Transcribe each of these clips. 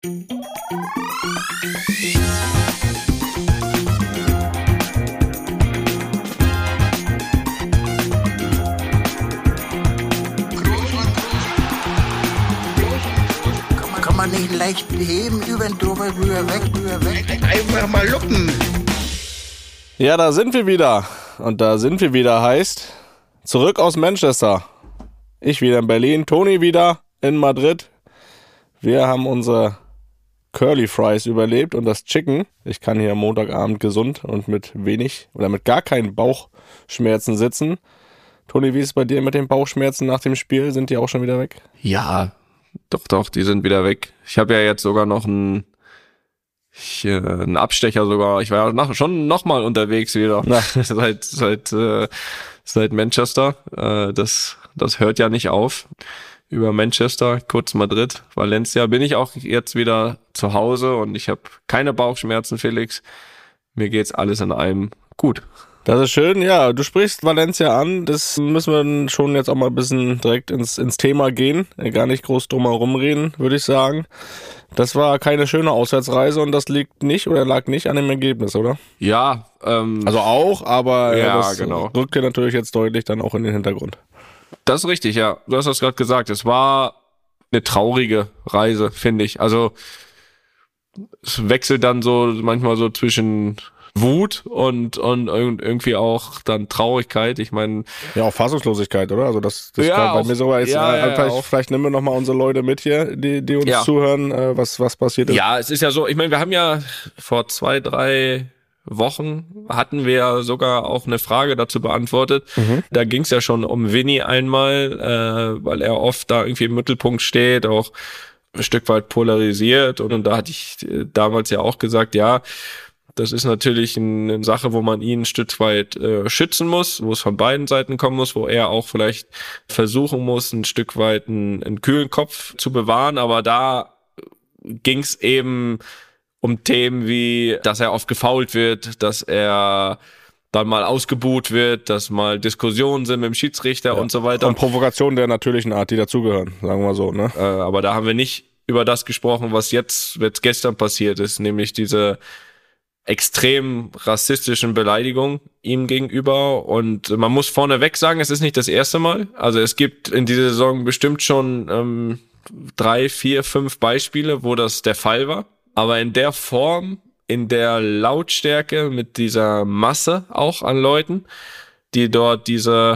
Kann man nicht leicht heben, über den drüber, rüber, weg. Einfach mal luppen. Ja, da sind wir wieder. Und da sind wir wieder heißt, zurück aus Manchester. Ich wieder in Berlin, Toni wieder in Madrid. Wir haben unsere Curly Fries überlebt und das Chicken. Ich kann hier am Montagabend gesund und mit wenig oder mit gar keinen Bauchschmerzen sitzen. Toni, wie ist es bei dir mit den Bauchschmerzen nach dem Spiel? Sind die auch schon wieder weg? Ja, doch, die sind wieder weg. Ich habe ja jetzt sogar noch einen Abstecher sogar. Ich war ja schon nochmal unterwegs wieder. seit Manchester. Das hört ja nicht auf. Über Manchester, kurz Madrid, Valencia bin ich auch jetzt wieder zu Hause und ich habe keine Bauchschmerzen, Felix. Mir geht's alles in einem gut. Das ist schön, ja, du sprichst Valencia an, das müssen wir schon jetzt auch mal ein bisschen direkt ins Thema gehen, gar nicht groß drum herum reden, würde ich sagen. Das war keine schöne Auswärtsreise und das lag nicht an dem Ergebnis, oder? Ja. Also auch, aber ja, das genau. Rückt ja natürlich jetzt deutlich dann auch in den Hintergrund. Das ist richtig, ja. Du hast das gerade gesagt. Es war eine traurige Reise, finde ich. Also es wechselt dann so manchmal so zwischen Wut und irgendwie auch dann Traurigkeit. Ich meine, ja, auch Fassungslosigkeit, oder? Also das ja, kam bei auch, mir so. Vielleicht nehmen wir nochmal unsere Leute mit hier, die uns zuhören, was passiert ist. Ja, es ist ja so. Ich meine, wir haben ja vor 2-3 Wochen hatten wir sogar auch eine Frage dazu beantwortet. Da ging es ja schon um Vinny einmal, weil er oft da irgendwie im Mittelpunkt steht, auch ein Stück weit polarisiert. Und da hatte ich damals ja auch gesagt, ja, das ist natürlich eine Sache, wo man ihn ein Stück weit schützen muss, wo es von beiden Seiten kommen muss, wo er auch vielleicht versuchen muss, ein Stück weit einen kühlen Kopf zu bewahren. Aber da ging es eben um Themen wie, dass er oft gefoult wird, dass er dann mal ausgebuht wird, dass mal Diskussionen sind mit dem Schiedsrichter und so weiter. Und Provokationen der natürlichen Art, die dazugehören, sagen wir so, ne? Aber da haben wir nicht über das gesprochen, was jetzt gestern passiert ist, nämlich diese extrem rassistischen Beleidigungen ihm gegenüber. Und man muss vorneweg sagen, es ist nicht das erste Mal. Also es gibt in dieser Saison bestimmt schon 3, 4, 5 Beispiele, wo das der Fall war. Aber in der Form, in der Lautstärke, mit dieser Masse auch an Leuten, die dort diese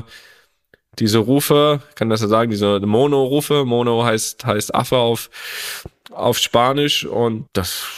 Rufe, kann das ja sagen, diese Mono-Rufe, Mono heißt Affe auf Spanisch, und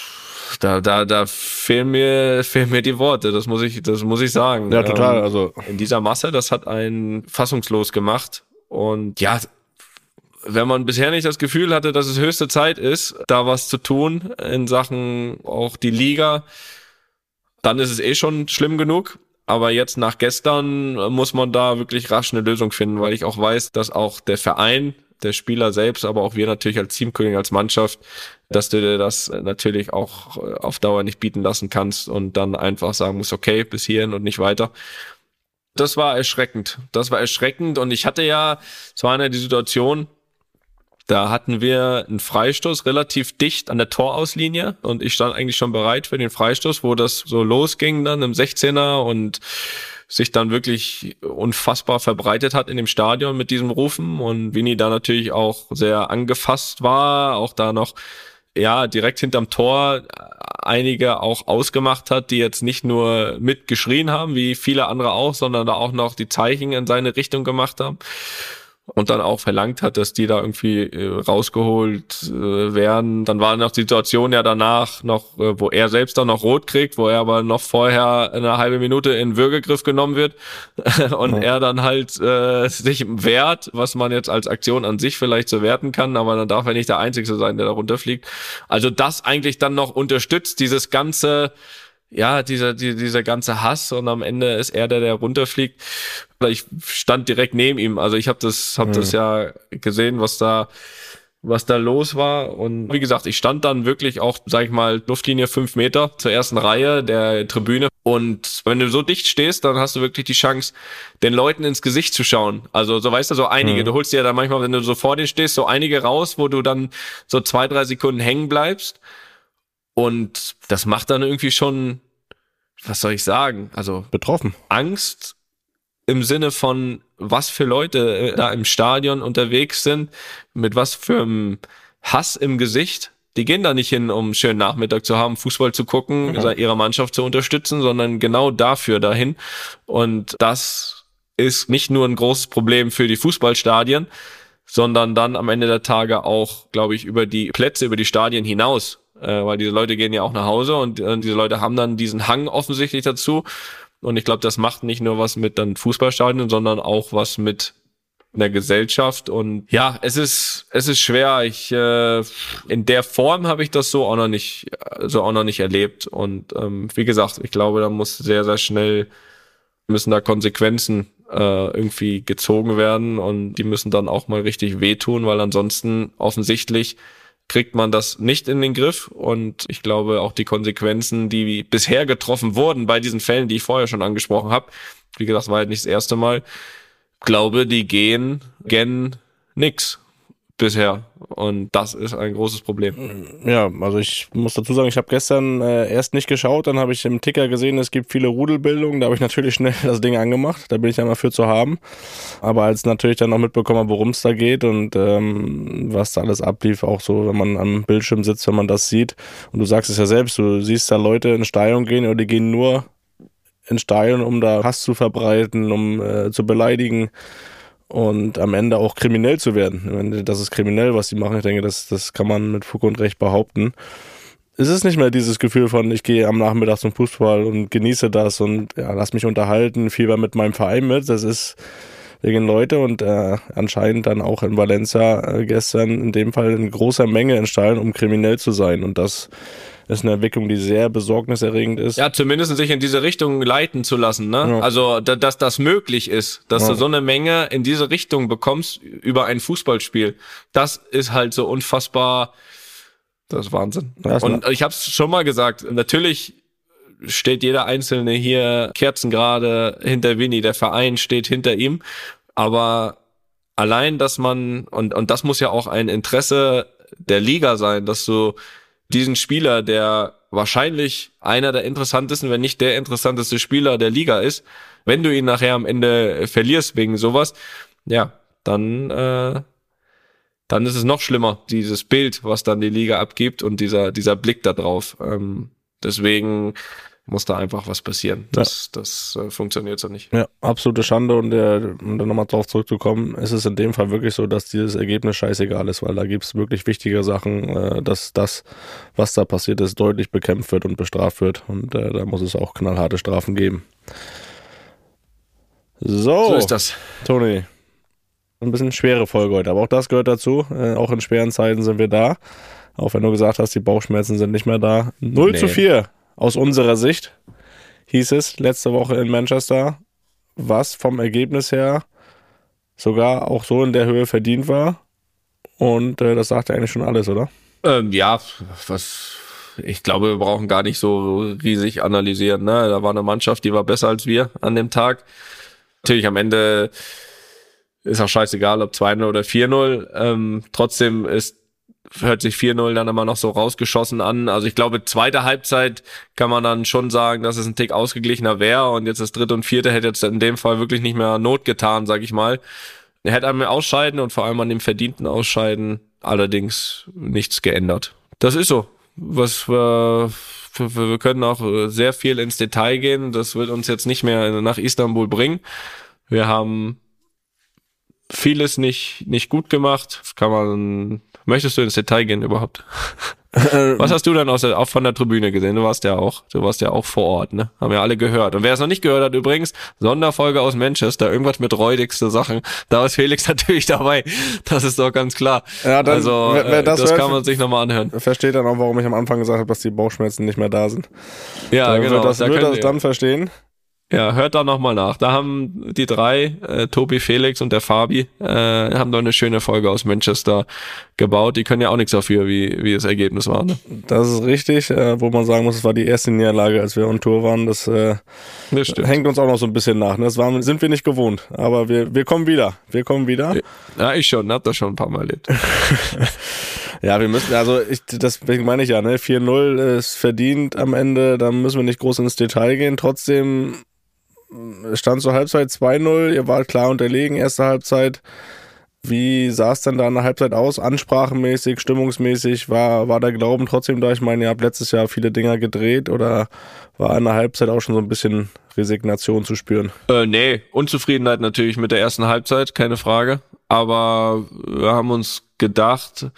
da fehlen mir die Worte, das muss ich sagen. Ja, total, also. In dieser Masse, das hat einen fassungslos gemacht, und ja, wenn man bisher nicht das Gefühl hatte, dass es höchste Zeit ist, da was zu tun in Sachen auch die Liga, dann ist es schon schlimm genug. Aber jetzt nach gestern muss man da wirklich rasch eine Lösung finden, weil ich auch weiß, dass auch der Verein, der Spieler selbst, aber auch wir natürlich als Teamkollegen, als Mannschaft, dass du dir das natürlich auch auf Dauer nicht bieten lassen kannst und dann einfach sagen musst, okay, bis hierhin und nicht weiter. Das war erschreckend. Und ich hatte ja, es war die Situation, da hatten wir einen Freistoß relativ dicht an der Torauslinie und ich stand eigentlich schon bereit für den Freistoß, wo das so losging dann im 16er und sich dann wirklich unfassbar verbreitet hat in dem Stadion mit diesem Rufen, und Vinny da natürlich auch sehr angefasst war, auch da noch direkt hinterm Tor einige auch ausgemacht hat, die jetzt nicht nur mitgeschrien haben, wie viele andere auch, sondern da auch noch die Zeichen in seine Richtung gemacht haben. Und dann auch verlangt hat, dass die da irgendwie rausgeholt werden. Dann war noch die Situation danach noch, wo er selbst dann noch rot kriegt, wo er aber noch vorher eine halbe Minute in Würgegriff genommen wird und er dann halt sich wehrt, was man jetzt als Aktion an sich vielleicht so werten kann, aber dann darf er nicht der Einzige sein, der da runterfliegt. Also das eigentlich dann noch unterstützt, dieses ganze, dieser ganze Hass, und am Ende ist er der runterfliegt. Ich stand direkt neben ihm, also ich habe das ja gesehen, was da was da los war. Und wie gesagt, ich stand dann wirklich auch, sag ich mal, Luftlinie 5 Meter zur ersten Reihe der Tribüne. Und wenn du so dicht stehst, dann hast du wirklich die Chance, den Leuten ins Gesicht zu schauen. Also so, weißt du, so einige. Du holst dir ja dann manchmal, wenn du so vor dir stehst, so einige raus, wo du dann so 2-3 Sekunden hängen bleibst. Und das macht dann irgendwie schon, was soll ich sagen? Also betroffen. Angst im Sinne von, was für Leute da im Stadion unterwegs sind, mit was für einem Hass im Gesicht. Die gehen da nicht hin, um einen schönen Nachmittag zu haben, Fußball zu gucken, ihre Mannschaft zu unterstützen, sondern genau dafür dahin. Und das ist nicht nur ein großes Problem für die Fußballstadien, sondern dann am Ende der Tage auch, glaube ich, über die Plätze, über die Stadien hinaus. Weil diese Leute gehen ja auch nach Hause und diese Leute haben dann diesen Hang offensichtlich dazu. Und ich glaube, das macht nicht nur was mit dann Fußballstadien, sondern auch was mit einer Gesellschaft. Und ja, es ist schwer. In der Form habe ich das so auch noch nicht erlebt. Und wie gesagt, ich glaube, da muss sehr, sehr schnell müssen da Konsequenzen irgendwie gezogen werden und die müssen dann auch mal richtig wehtun, weil ansonsten offensichtlich kriegt man das nicht in den Griff. Und ich glaube, auch die Konsequenzen, die bisher getroffen wurden bei diesen Fällen, die ich vorher schon angesprochen habe, wie gesagt, war halt nicht das erste Mal, glaube, die gen nix bisher. Und das ist ein großes Problem. Ja, also ich muss dazu sagen, ich habe gestern erst nicht geschaut, dann habe ich im Ticker gesehen, es gibt viele Rudelbildungen, da habe ich natürlich schnell das Ding angemacht, da bin ich ja mal für zu haben. Aber als natürlich dann noch mitbekommen habe, worum es da geht und was da alles ablief, auch so, wenn man am Bildschirm sitzt, wenn man das sieht. Und du sagst es ja selbst, du siehst da Leute in Stadion gehen oder die gehen nur in Stadion, um da Hass zu verbreiten, um zu beleidigen. Und am Ende auch kriminell zu werden. Das ist kriminell, was die machen. Ich denke, das kann man mit Fug und Recht behaupten. Es ist nicht mehr dieses Gefühl von, ich gehe am Nachmittag zum Fußball und genieße das und ja, lass mich unterhalten, fieber mit meinem Verein mit. Das ist wegen Leute und anscheinend dann auch in Valencia gestern in dem Fall in großer Menge entstanden, um kriminell zu sein. Und das ist eine Entwicklung, die sehr besorgniserregend ist. Ja, zumindest sich in diese Richtung leiten zu lassen, ne? Ja. Also, dass das möglich ist, dass du so eine Menge in diese Richtung bekommst über ein Fußballspiel. Das ist halt so unfassbar, das ist Wahnsinn. Ja, und ich habe es schon mal gesagt, natürlich steht jeder Einzelne hier kerzengerade hinter Vinny, der Verein steht hinter ihm, aber allein, dass man, und das muss ja auch ein Interesse der Liga sein, dass du diesen Spieler, der wahrscheinlich einer der interessantesten, wenn nicht der interessanteste Spieler der Liga ist, wenn du ihn nachher am Ende verlierst wegen sowas, ja, dann ist es noch schlimmer, dieses Bild, was dann die Liga abgibt und dieser Blick da drauf. Deswegen muss da einfach was passieren. Das funktioniert so nicht. Ja, absolute Schande und um dann nochmal drauf zurückzukommen, ist es in dem Fall wirklich so, dass dieses Ergebnis scheißegal ist, weil da gibt es wirklich wichtige Sachen, dass das, was da passiert ist, deutlich bekämpft wird und bestraft wird und da muss es auch knallharte Strafen geben. So ist das. Toni, ein bisschen schwere Folge heute, aber auch das gehört dazu. Auch in schweren Zeiten sind wir da. Auch wenn du gesagt hast, die Bauchschmerzen sind nicht mehr da. 0-4 aus unserer Sicht hieß es letzte Woche in Manchester, was vom Ergebnis her sogar auch so in der Höhe verdient war. Und das sagt ja eigentlich schon alles, oder? Ich glaube, wir brauchen gar nicht so riesig analysieren. Ne? Da war eine Mannschaft, die war besser als wir an dem Tag. Natürlich am Ende ist auch scheißegal, ob 2-0 oder 4-0. Trotzdem hört sich 4-0 dann immer noch so rausgeschossen an. Also ich glaube, zweite Halbzeit kann man dann schon sagen, dass es ein Tick ausgeglichener wäre und jetzt das dritte und vierte hätte jetzt in dem Fall wirklich nicht mehr Not getan, sag ich mal. Er hätte an dem Ausscheiden und vor allem an dem verdienten Ausscheiden allerdings nichts geändert. Das ist so. Wir können auch sehr viel ins Detail gehen. Das wird uns jetzt nicht mehr nach Istanbul bringen. Wir haben vieles nicht gut gemacht. Möchtest du ins Detail gehen überhaupt? Was hast du dann auch von der Tribüne gesehen? Du warst ja auch vor Ort, ne? Haben ja alle gehört. Und wer es noch nicht gehört hat, übrigens, Sonderfolge aus Manchester, irgendwas mit räudigste Sachen. Da ist Felix natürlich dabei. Das ist doch ganz klar. Ja, dann, also, wer das hört, kann man sich nochmal anhören. Versteht dann auch, warum ich am Anfang gesagt habe, dass die Bauchschmerzen nicht mehr da sind. Ja, genau. Wird das dann verstehen. Ja, hört da nochmal nach. Da haben die drei, Tobi, Felix und der Fabi, haben da eine schöne Folge aus Manchester gebaut. Die können ja auch nichts dafür, wie das Ergebnis war. Ne? Das ist richtig, wo man sagen muss, es war die erste Niederlage, als wir on Tour waren. Das hängt uns auch noch so ein bisschen nach. Ne? Sind wir nicht gewohnt, aber wir kommen wieder. Wir kommen wieder. Ja, ich schon, hab das schon ein paar Mal erlebt. Ja, wir müssen, deswegen meine ich ja, ne, 4-0 ist verdient am Ende, da müssen wir nicht groß ins Detail gehen. Trotzdem stand zur Halbzeit 2-0, ihr wart klar unterlegen, erste Halbzeit. Wie sah es denn da in der Halbzeit aus? Ansprachenmäßig, stimmungsmäßig, war der Glauben trotzdem da? Ich meine, ihr habt letztes Jahr viele Dinger gedreht, oder war in der Halbzeit auch schon so ein bisschen Resignation zu spüren? Nee, Unzufriedenheit natürlich mit der ersten Halbzeit, keine Frage. Aber wir haben uns gedacht,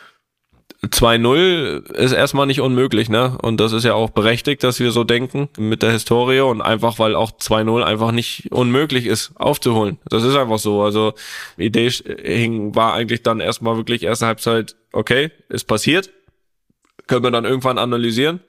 2-0 ist erstmal nicht unmöglich, ne? Und das ist ja auch berechtigt, dass wir so denken mit der Historie, und einfach, weil auch 2-0 einfach nicht unmöglich ist, aufzuholen. Das ist einfach so. Also die Idee war eigentlich dann erstmal wirklich erste Halbzeit, okay, ist passiert, können wir dann irgendwann analysieren.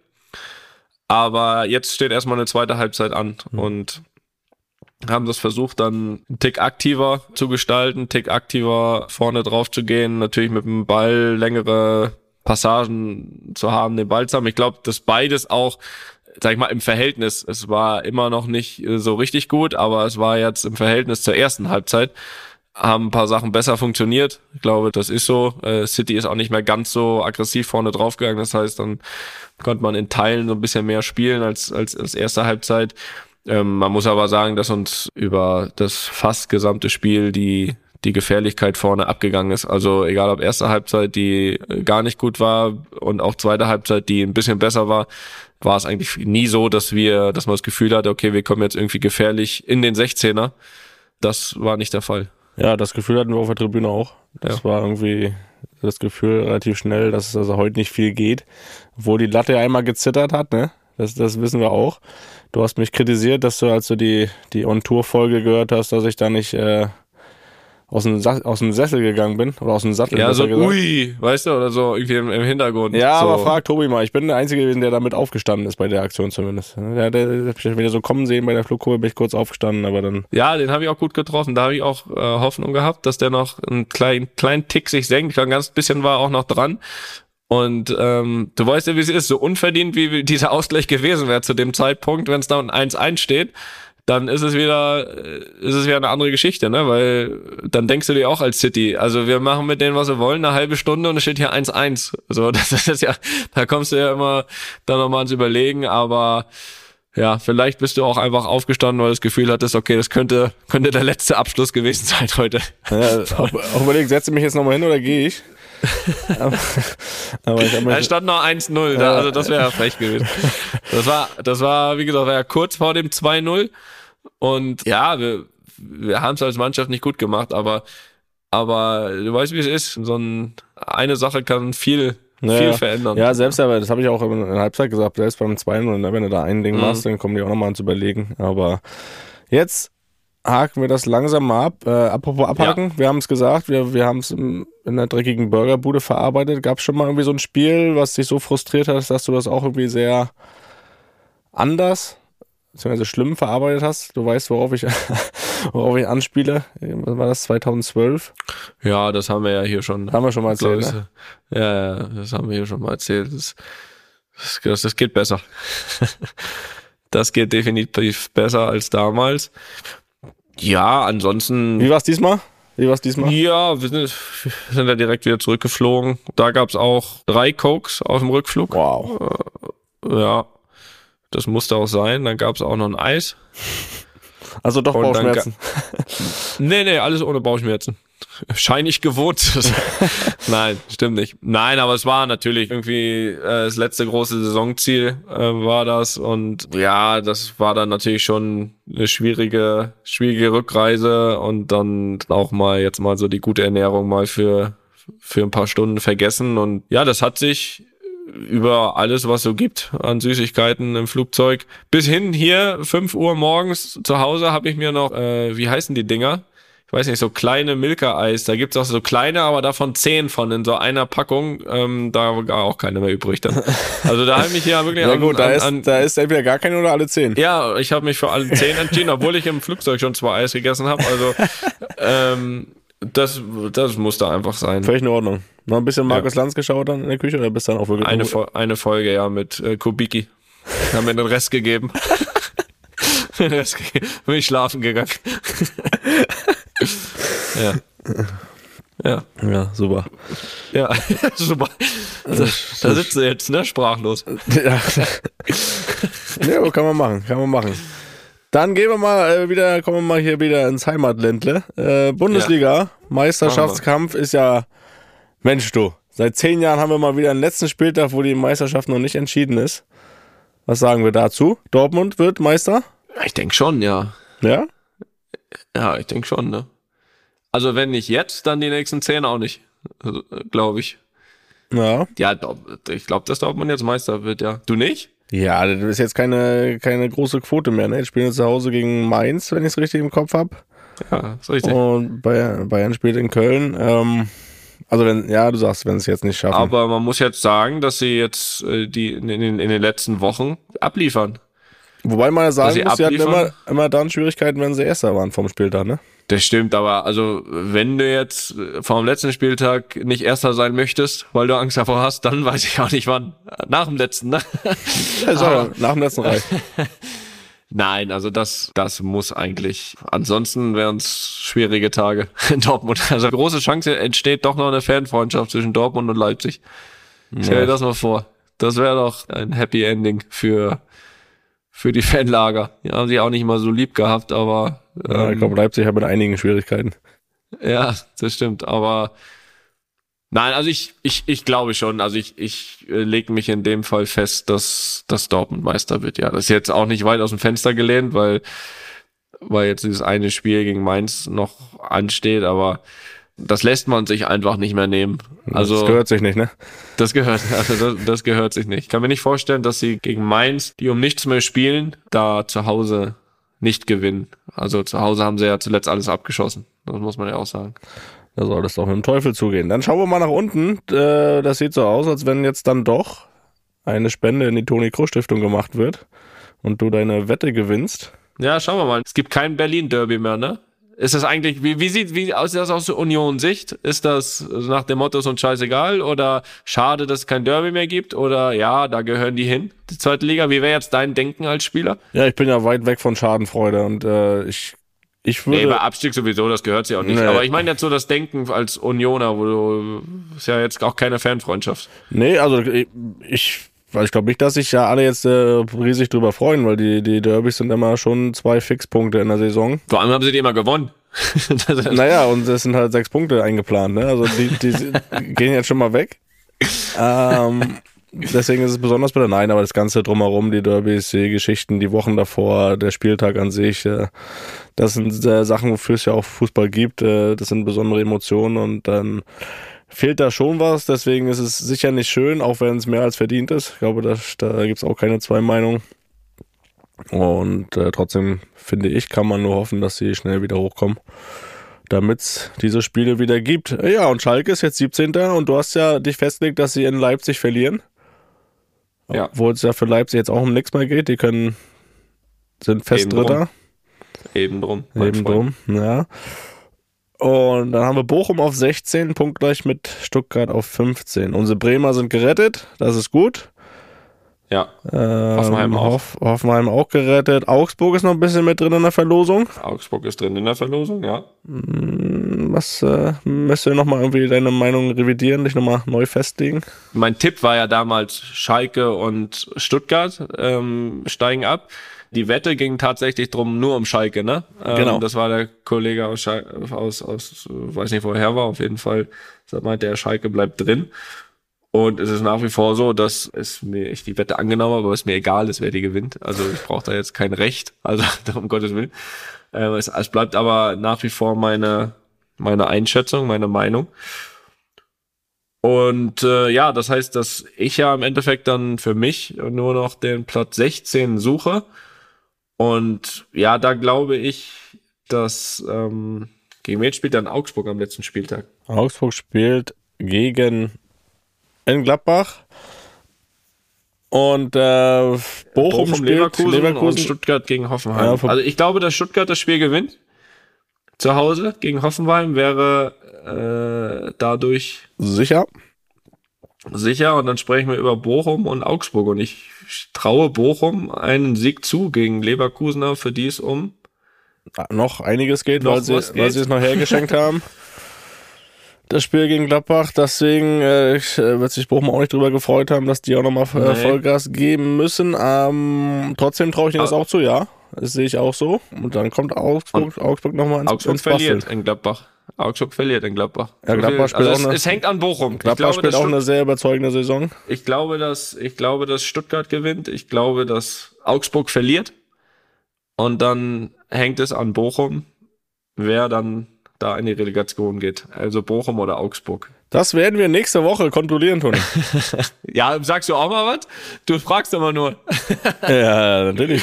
Aber jetzt steht erstmal eine zweite Halbzeit an und haben das versucht, dann einen Tick aktiver zu gestalten, einen Tick aktiver vorne drauf zu gehen, natürlich mit dem Ball längere Passagen zu haben, den Ball zu haben. Ich glaube, dass beides auch, sag ich mal, im Verhältnis, es war immer noch nicht so richtig gut, aber es war jetzt im Verhältnis zur ersten Halbzeit, haben ein paar Sachen besser funktioniert. Ich glaube, das ist so. City ist auch nicht mehr ganz so aggressiv vorne draufgegangen. Das heißt, dann konnte man in Teilen so ein bisschen mehr spielen als erste Halbzeit. Man muss aber sagen, dass uns über das fast gesamte Spiel die Gefährlichkeit vorne abgegangen ist. Also egal ob erste Halbzeit, die gar nicht gut war, und auch zweite Halbzeit, die ein bisschen besser war es eigentlich nie so, dass man das Gefühl hatte, okay, wir kommen jetzt irgendwie gefährlich in den 16er. Das war nicht der Fall. Ja, das Gefühl hatten wir auf der Tribüne auch. Das war irgendwie das Gefühl relativ schnell, dass es also heute nicht viel geht. Obwohl die Latte einmal gezittert hat, ne? Das wissen wir auch. Du hast mich kritisiert, dass du, als du die On-Tour-Folge gehört hast, dass ich da nicht aus dem Sessel gegangen bin, oder aus dem Sattel. Ja, so ui, weißt du, oder so irgendwie im Hintergrund. Ja, so. Aber frag Tobi mal. Ich bin der Einzige gewesen, der damit aufgestanden ist, bei der Aktion zumindest. Wenn ihr so kommen sehen bei der Flugkurve, bin ich kurz aufgestanden, aber dann... Ja, den habe ich auch gut getroffen. Da habe ich auch Hoffnung gehabt, dass der noch einen kleinen Tick sich senkt. Ein ganz bisschen war auch noch dran. Und du weißt ja, wie es ist, so unverdient, wie dieser Ausgleich gewesen wäre zu dem Zeitpunkt, wenn es da 1-1 steht, dann ist es wieder eine andere Geschichte, ne? Weil dann denkst du dir auch als City, also wir machen mit denen, was wir wollen, eine halbe Stunde, und es steht hier 1-1. So, das ist ja, da kommst du ja immer dann nochmal ans Überlegen, aber ja, vielleicht bist du auch einfach aufgestanden, weil du das Gefühl hattest, okay, das könnte der letzte Abschluss gewesen sein heute. Ja, auch überlegt, setze ich mich jetzt nochmal hin oder gehe ich? aber da stand noch 1-0, also das wäre ja frech gewesen. Das war, wie gesagt, war ja kurz vor dem 2-0, und ja, wir haben es als Mannschaft nicht gut gemacht, aber du weißt, wie es ist. Eine Sache kann viel verändern. Ja, selbst, aber das habe ich auch in der Halbzeit gesagt, selbst beim 2-0, wenn du da ein Ding machst, dann kommen die auch nochmal ans Überlegen. Aber jetzt haken wir das langsam mal ab. Apropos abhaken, wir haben es gesagt, wir haben es in der dreckigen Burgerbude verarbeitet. Gab es schon mal irgendwie so ein Spiel, was dich so frustriert hat, dass du das auch irgendwie sehr anders, beziehungsweise schlimm verarbeitet hast? Du weißt, worauf ich anspiele. Was war das, 2012? Ja, das haben wir ja hier schon. Haben wir schon mal erzählt, ne? Ja, das haben wir hier schon mal erzählt. Das geht besser. Das geht definitiv besser als damals. Ja, ansonsten... Wie war's diesmal? Ja, wir sind ja direkt wieder zurückgeflogen. Da gab's auch 3 Cokes auf dem Rückflug. Wow. Ja, das musste auch sein. Dann gab's auch noch ein Eis. Also doch Bauchschmerzen. Nee, alles ohne Bauchschmerzen. Scheine ich gewohnt zu sein. Nein, stimmt nicht. Nein, aber es war natürlich irgendwie das letzte große Saisonziel war das, und ja, das war dann natürlich schon eine schwierige Rückreise, und dann auch jetzt mal so die gute Ernährung mal für ein paar Stunden vergessen, und ja, das hat sich über alles, was so gibt an Süßigkeiten im Flugzeug, bis hin hier 5 Uhr morgens zu Hause habe ich mir noch, wie heißen die Dinger? ich weiß nicht, so kleine Milka-Eis. Da gibt's auch so kleine, aber davon 10 von in so einer Packung. Da war auch keine mehr übrig dann. Also da habe ich mich ja wirklich ja gut, da ist entweder gar keine oder alle 10. Ja, ich habe mich für alle 10 entschieden, obwohl ich im Flugzeug schon 2 Eis gegessen habe. Also das muss da einfach sein. Völlig in Ordnung. Noch ein bisschen Markus Lanz geschaut dann in der Küche oder bist dann auch wirklich... Eine Folge, ja, mit Kubicki. Haben mir den Rest gegeben. Bin ich schlafen gegangen. Ja, super. Ja, super. Da sitzt du jetzt, ne, sprachlos. Ja, kann man machen. Dann kommen wir mal hier wieder ins Heimatländle. Bundesliga, Meisterschaftskampf ist ja, Mensch du, seit 10 Jahren haben wir mal wieder einen letzten Spieltag, wo die Meisterschaft noch nicht entschieden ist. Was sagen wir dazu? Dortmund wird Meister? Ich denke schon, ja. Ja? Ja, ich denke schon, ne. Also wenn nicht jetzt, dann die nächsten 10 auch nicht, also, glaube ich. Ja. Ja, ich glaube, dass Dortmund jetzt Meister wird, ja. Du nicht? Ja, das ist jetzt keine große Quote mehr, ne? Jetzt spielen wir zu Hause gegen Mainz, wenn ich es richtig im Kopf habe. Ja, ist richtig. Und Bayern spielt in Köln. Also du sagst, wenn es jetzt nicht schaffen. Aber man muss jetzt sagen, dass sie jetzt die in den letzten Wochen abliefern. Wobei man ja sagen muss, sie hatten immer dann Schwierigkeiten, wenn sie Erster waren vom Spieltag, ne? Das stimmt, aber also wenn du jetzt vor dem letzten Spieltag nicht Erster sein möchtest, weil du Angst davor hast, dann weiß ich auch nicht wann. Nach dem letzten, ne? Nach dem letzten Reich. Nein, also das muss eigentlich. Ansonsten wären es schwierige Tage in Dortmund. Also große Chance entsteht doch noch eine Fanfreundschaft zwischen Dortmund und Leipzig. Stell dir das mal vor. Das wäre doch ein Happy Ending für die Fanlager. Die haben sich auch nicht mal so lieb gehabt, aber ich glaube, Leipzig hat mit einigen Schwierigkeiten. Ja, das stimmt, aber nein, also ich glaube schon, also ich lege mich in dem Fall fest, dass Dortmund Meister wird, ja. Das ist jetzt auch nicht weit aus dem Fenster gelehnt, weil jetzt dieses eine Spiel gegen Mainz noch ansteht, aber das lässt man sich einfach nicht mehr nehmen. Also das gehört sich nicht, ne? Das gehört sich nicht. Ich kann mir nicht vorstellen, dass sie gegen Mainz, die um nichts mehr spielen, da zu Hause nicht gewinnen. Also zu Hause haben sie ja zuletzt alles abgeschossen. Das muss man ja auch sagen. Da soll das doch mit dem Teufel zugehen. Dann schauen wir mal nach unten. Das sieht so aus, als wenn jetzt dann doch eine Spende in die Toni-Kroos-Stiftung gemacht wird und du deine Wette gewinnst. Ja, schauen wir mal. Es gibt kein Berlin-Derby mehr, ne? Ist das eigentlich, wie sieht das aus der Union-Sicht? Ist das nach dem Motto so ein Scheißegal oder schade, dass es kein Derby mehr gibt oder ja, da gehören die hin, die zweite Liga? Wie wäre jetzt dein Denken als Spieler? Ja, ich bin ja weit weg von Schadenfreude und ich würde... Nee, bei Abstieg sowieso, das gehört sich auch nicht. Nee. Aber ich meine jetzt so das Denken als Unioner, ist ja jetzt auch keine Fanfreundschaft. Nee, also ich glaube nicht, dass sich ja alle jetzt riesig drüber freuen, weil die Derbys sind immer schon 2 Fixpunkte in der Saison. Vor allem haben sie die immer gewonnen. Naja, und es sind halt 6 Punkte eingeplant, ne? Also die gehen jetzt schon mal weg. Deswegen ist es besonders bitter. Nein, aber das Ganze drumherum, die Derbys, die Geschichten, die Wochen davor, der Spieltag an sich, das sind Sachen, wofür es ja auch Fußball gibt. Das sind besondere Emotionen und dann fehlt da schon was, deswegen ist es sicher nicht schön, auch wenn es mehr als verdient ist. Ich glaube, da gibt es auch keine zwei Meinungen. Und trotzdem, finde ich, kann man nur hoffen, dass sie schnell wieder hochkommen, damit es diese Spiele wieder gibt. Ja, und Schalke ist jetzt 17. und du hast ja dich festgelegt, dass sie in Leipzig verlieren. Ja. Obwohl es ja für Leipzig jetzt auch um nichts mehr geht. Die sind fest Dritter. Eben drum, ja. Und dann haben wir Bochum auf 16, punktgleich mit Stuttgart auf 15. Unsere Bremer sind gerettet, das ist gut. Ja, Hoffenheim auch. Hoffenheim auch gerettet. Augsburg ist noch ein bisschen mit drin in der Verlosung. Augsburg ist drin in der Verlosung, ja. Was möchtest du nochmal irgendwie deine Meinung revidieren, dich nochmal neu festlegen? Mein Tipp war ja damals, Schalke und Stuttgart steigen ab. Die Wette ging tatsächlich drum nur um Schalke, ne? Genau. Das war der Kollege aus weiß nicht, wo er her war, auf jeden Fall. Da meinte er, Schalke bleibt drin. Und es ist nach wie vor so, dass ich die Wette angenommen habe, aber es mir egal ist, wer die gewinnt. Also ich brauche da jetzt kein Recht, also um Gottes Willen. Es bleibt aber nach wie vor meine Einschätzung, meine Meinung. Und ja, das heißt, dass ich ja im Endeffekt dann für mich nur noch den Platz 16 suche. Und ja, da glaube ich, dass gegen Gegen wen spielt dann Augsburg am letzten Spieltag? Augsburg spielt gegen in Gladbach. Und Bochum spielt Leverkusen und Stuttgart gegen Hoffenheim. Ja, also ich glaube, dass Stuttgart das Spiel gewinnt. Zu Hause gegen Hoffenheim wäre dadurch sicher. Und dann sprechen wir über Bochum und Augsburg. Und ich traue Bochum einen Sieg zu gegen Leverkusener, für die es um noch einiges geht, weil sie es noch hergeschenkt haben. Das Spiel gegen Gladbach, deswegen wird sich Bochum auch nicht drüber gefreut haben, dass die auch nochmal Vollgas geben müssen. Trotzdem traue ich ihnen das auch zu, ja. Das sehe ich auch so. Und dann kommt Augsburg nochmal ins Augsburg verliert in Gladbach. Augsburg verliert in Gladbach. Ja, Gladbach spielt auch es hängt an Bochum. Gladbach spielt auch eine sehr überzeugende Saison. Ich glaube, dass Stuttgart gewinnt. Ich glaube, dass Augsburg verliert. Und dann hängt es an Bochum, wer dann da in die Relegation geht. Also Bochum oder Augsburg. Das werden wir nächste Woche kontrollieren, Toni. Ja, sagst du auch mal was? Du fragst immer nur. Ja, natürlich.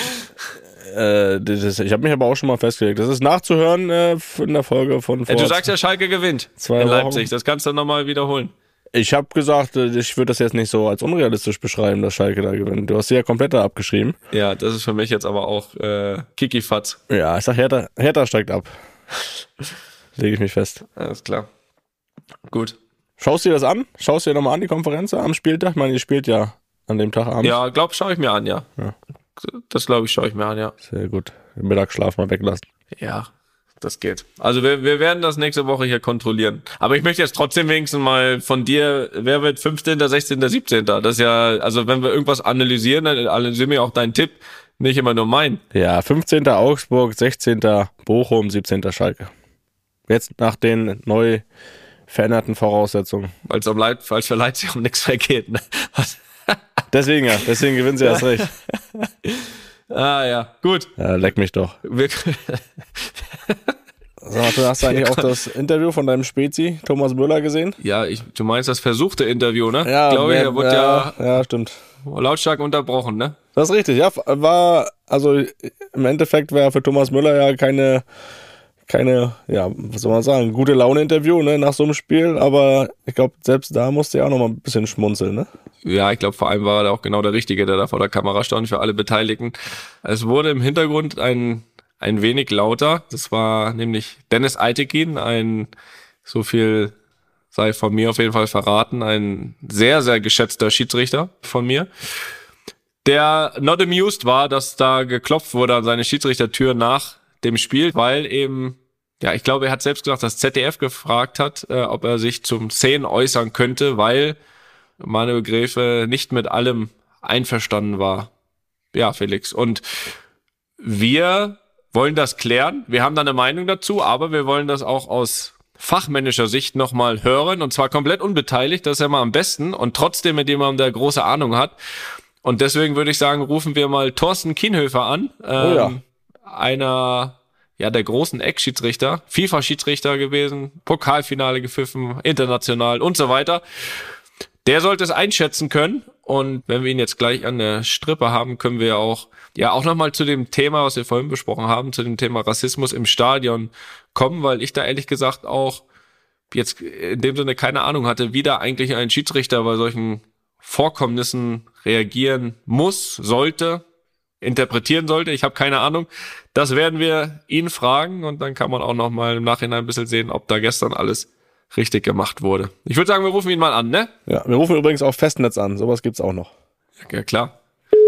Ich habe mich aber auch schon mal festgelegt. Das ist nachzuhören in der Folge von vor. Du sagst ja, Schalke gewinnt 2 in Wochen. Leipzig. Das kannst du nochmal wiederholen. Ich habe gesagt, ich würde das jetzt nicht so als unrealistisch beschreiben, dass Schalke da gewinnt. Du hast sie ja komplett da abgeschrieben. Ja, das ist für mich jetzt aber auch Kikifatz. Ja, ich sag, Hertha steigt ab. Lege ich mich fest. Alles klar. Gut. Schaust du dir das an? Schaust du dir nochmal an, die Konferenz am Spieltag? Ich meine, ihr spielt ja an dem Tag abends. Ja, schaue ich mir an, ja. Das glaube ich, schaue ich mir an, ja. Sehr gut. Den Mittagsschlaf mal weglassen. Ja, das geht. Also wir werden das nächste Woche hier kontrollieren. Aber ich möchte jetzt trotzdem wenigstens mal von dir, wer wird 15., 16., 17.? Das ist ja, also wenn wir irgendwas analysieren, dann analysieren wir auch deinen Tipp, nicht immer nur meinen. Ja, 15. Augsburg, 16. Bochum, 17. Schalke. Jetzt nach den neu veränderten Voraussetzungen. Weil für Leipzig um nichts mehr geht. Ne? Deswegen gewinnen sie erst recht. Ah ja, gut. Ja, leck mich doch. So, hast du eigentlich auch das Interview von deinem Spezi, Thomas Müller, gesehen? Ja, du meinst das versuchte Interview, ne? Ja, glaube ich, er wurde ja, stimmt. Lautstark unterbrochen, ne? Das ist richtig, ja. Also im Endeffekt war für Thomas Müller ja keine, ja, was soll man sagen, gute Laune-Interview, ne, nach so einem Spiel, aber ich glaube, selbst da musste er auch noch mal ein bisschen schmunzeln, ne? Ja, ich glaube, vor allem war er auch genau der Richtige, der da vor der Kamera stand, für alle Beteiligten. Es wurde im Hintergrund ein wenig lauter. Das war nämlich Dennis Eitekin, so viel sei von mir auf jeden Fall verraten, ein sehr, sehr geschätzter Schiedsrichter von mir, der not amused war, dass da geklopft wurde an seine Schiedsrichtertür nach dem Spiel, weil eben, ja, ich glaube, er hat selbst gesagt, dass ZDF gefragt hat, ob er sich zum Szenen äußern könnte, weil Manuel Gräfe nicht mit allem einverstanden war. Ja, Felix. Und wir wollen das klären. Wir haben da eine Meinung dazu, aber wir wollen das auch aus fachmännischer Sicht nochmal hören, und zwar komplett unbeteiligt. Das ist ja mal am besten und trotzdem mit jemandem, der große Ahnung hat. Und deswegen würde ich sagen, rufen wir mal Thorsten Kienhöfer an. Einer der großen Ex-Schiedsrichter, FIFA-Schiedsrichter gewesen, Pokalfinale gepfiffen, international und so weiter. Der sollte es einschätzen können, und wenn wir ihn jetzt gleich an der Strippe haben, können wir auch nochmal zu dem Thema, was wir vorhin besprochen haben, zu dem Thema Rassismus im Stadion kommen, weil ich da ehrlich gesagt auch jetzt in dem Sinne keine Ahnung hatte, wie da eigentlich ein Schiedsrichter bei solchen Vorkommnissen reagieren muss, sollte, interpretieren sollte. Ich habe keine Ahnung. Das werden wir ihn fragen, und dann kann man auch noch mal im Nachhinein ein bisschen sehen, ob da gestern alles richtig gemacht wurde. Ich würde sagen, wir rufen ihn mal an, ne? Ja, wir rufen übrigens auf Festnetz an. Sowas gibt's auch noch. Ja, klar.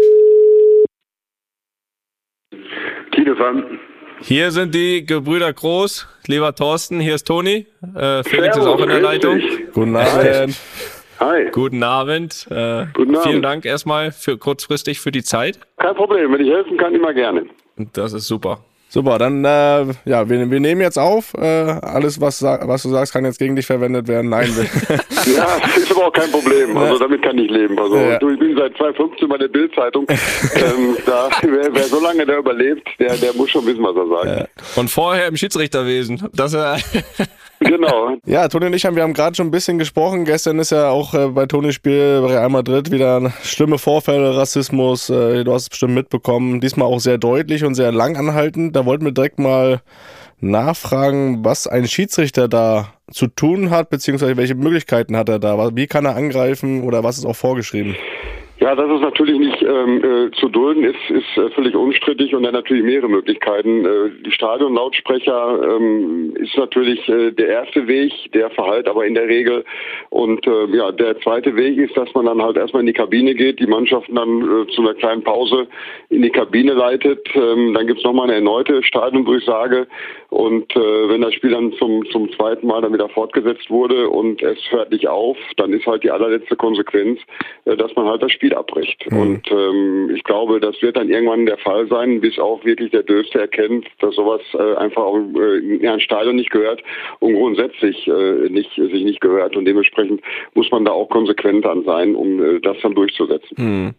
Hier sind die Gebrüder Groß. Lieber Thorsten, hier ist Toni. Felix ist auch in der Leitung. Guten Abend. Hi. Guten Abend. Guten Abend. Vielen Dank erstmal kurzfristig für die Zeit. Kein Problem, wenn ich helfen kann, immer gerne. Das ist super. Super, dann, wir nehmen jetzt auf. Alles, was du sagst, kann jetzt gegen dich verwendet werden. Nein, ja, ist aber auch kein Problem. Also damit kann ich leben. Also ja. Ich bin seit 2015 bei der Bild-Zeitung. Wer so lange da überlebt, der muss schon wissen, was er sagt. Und vorher im Schiedsrichterwesen. Genau. Ja, Toni und wir haben gerade schon ein bisschen gesprochen. Gestern ist ja auch bei Tonis Spiel bei Real Madrid wieder schlimme Vorfälle, Rassismus. Du hast es bestimmt mitbekommen. Diesmal auch sehr deutlich und sehr lang anhaltend. Da wollten wir direkt mal nachfragen, was ein Schiedsrichter da zu tun hat, beziehungsweise welche Möglichkeiten hat er da? Wie kann er angreifen oder was ist auch vorgeschrieben? Ja, das ist natürlich nicht zu dulden, ist völlig unstrittig und dann natürlich mehrere Möglichkeiten. Die Stadionlautsprecher ist natürlich der erste Weg, der verhallt aber in der Regel. Und der zweite Weg ist, dass man dann halt erstmal in die Kabine geht, die Mannschaften dann zu einer kleinen Pause in die Kabine leitet. Dann gibt's nochmal eine erneute Stadiondurchsage. Und wenn das Spiel dann zum zweiten Mal dann wieder fortgesetzt wurde und es hört nicht auf, dann ist halt die allerletzte Konsequenz, dass man halt das Spiel abbricht. Und ich glaube, das wird dann irgendwann der Fall sein, bis auch wirklich der Döste erkennt, dass sowas einfach auch in ein Stadion nicht gehört und grundsätzlich sich nicht gehört. Und dementsprechend muss man da auch konsequent dann sein, um das dann durchzusetzen.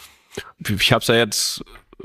Ich habe es ja jetzt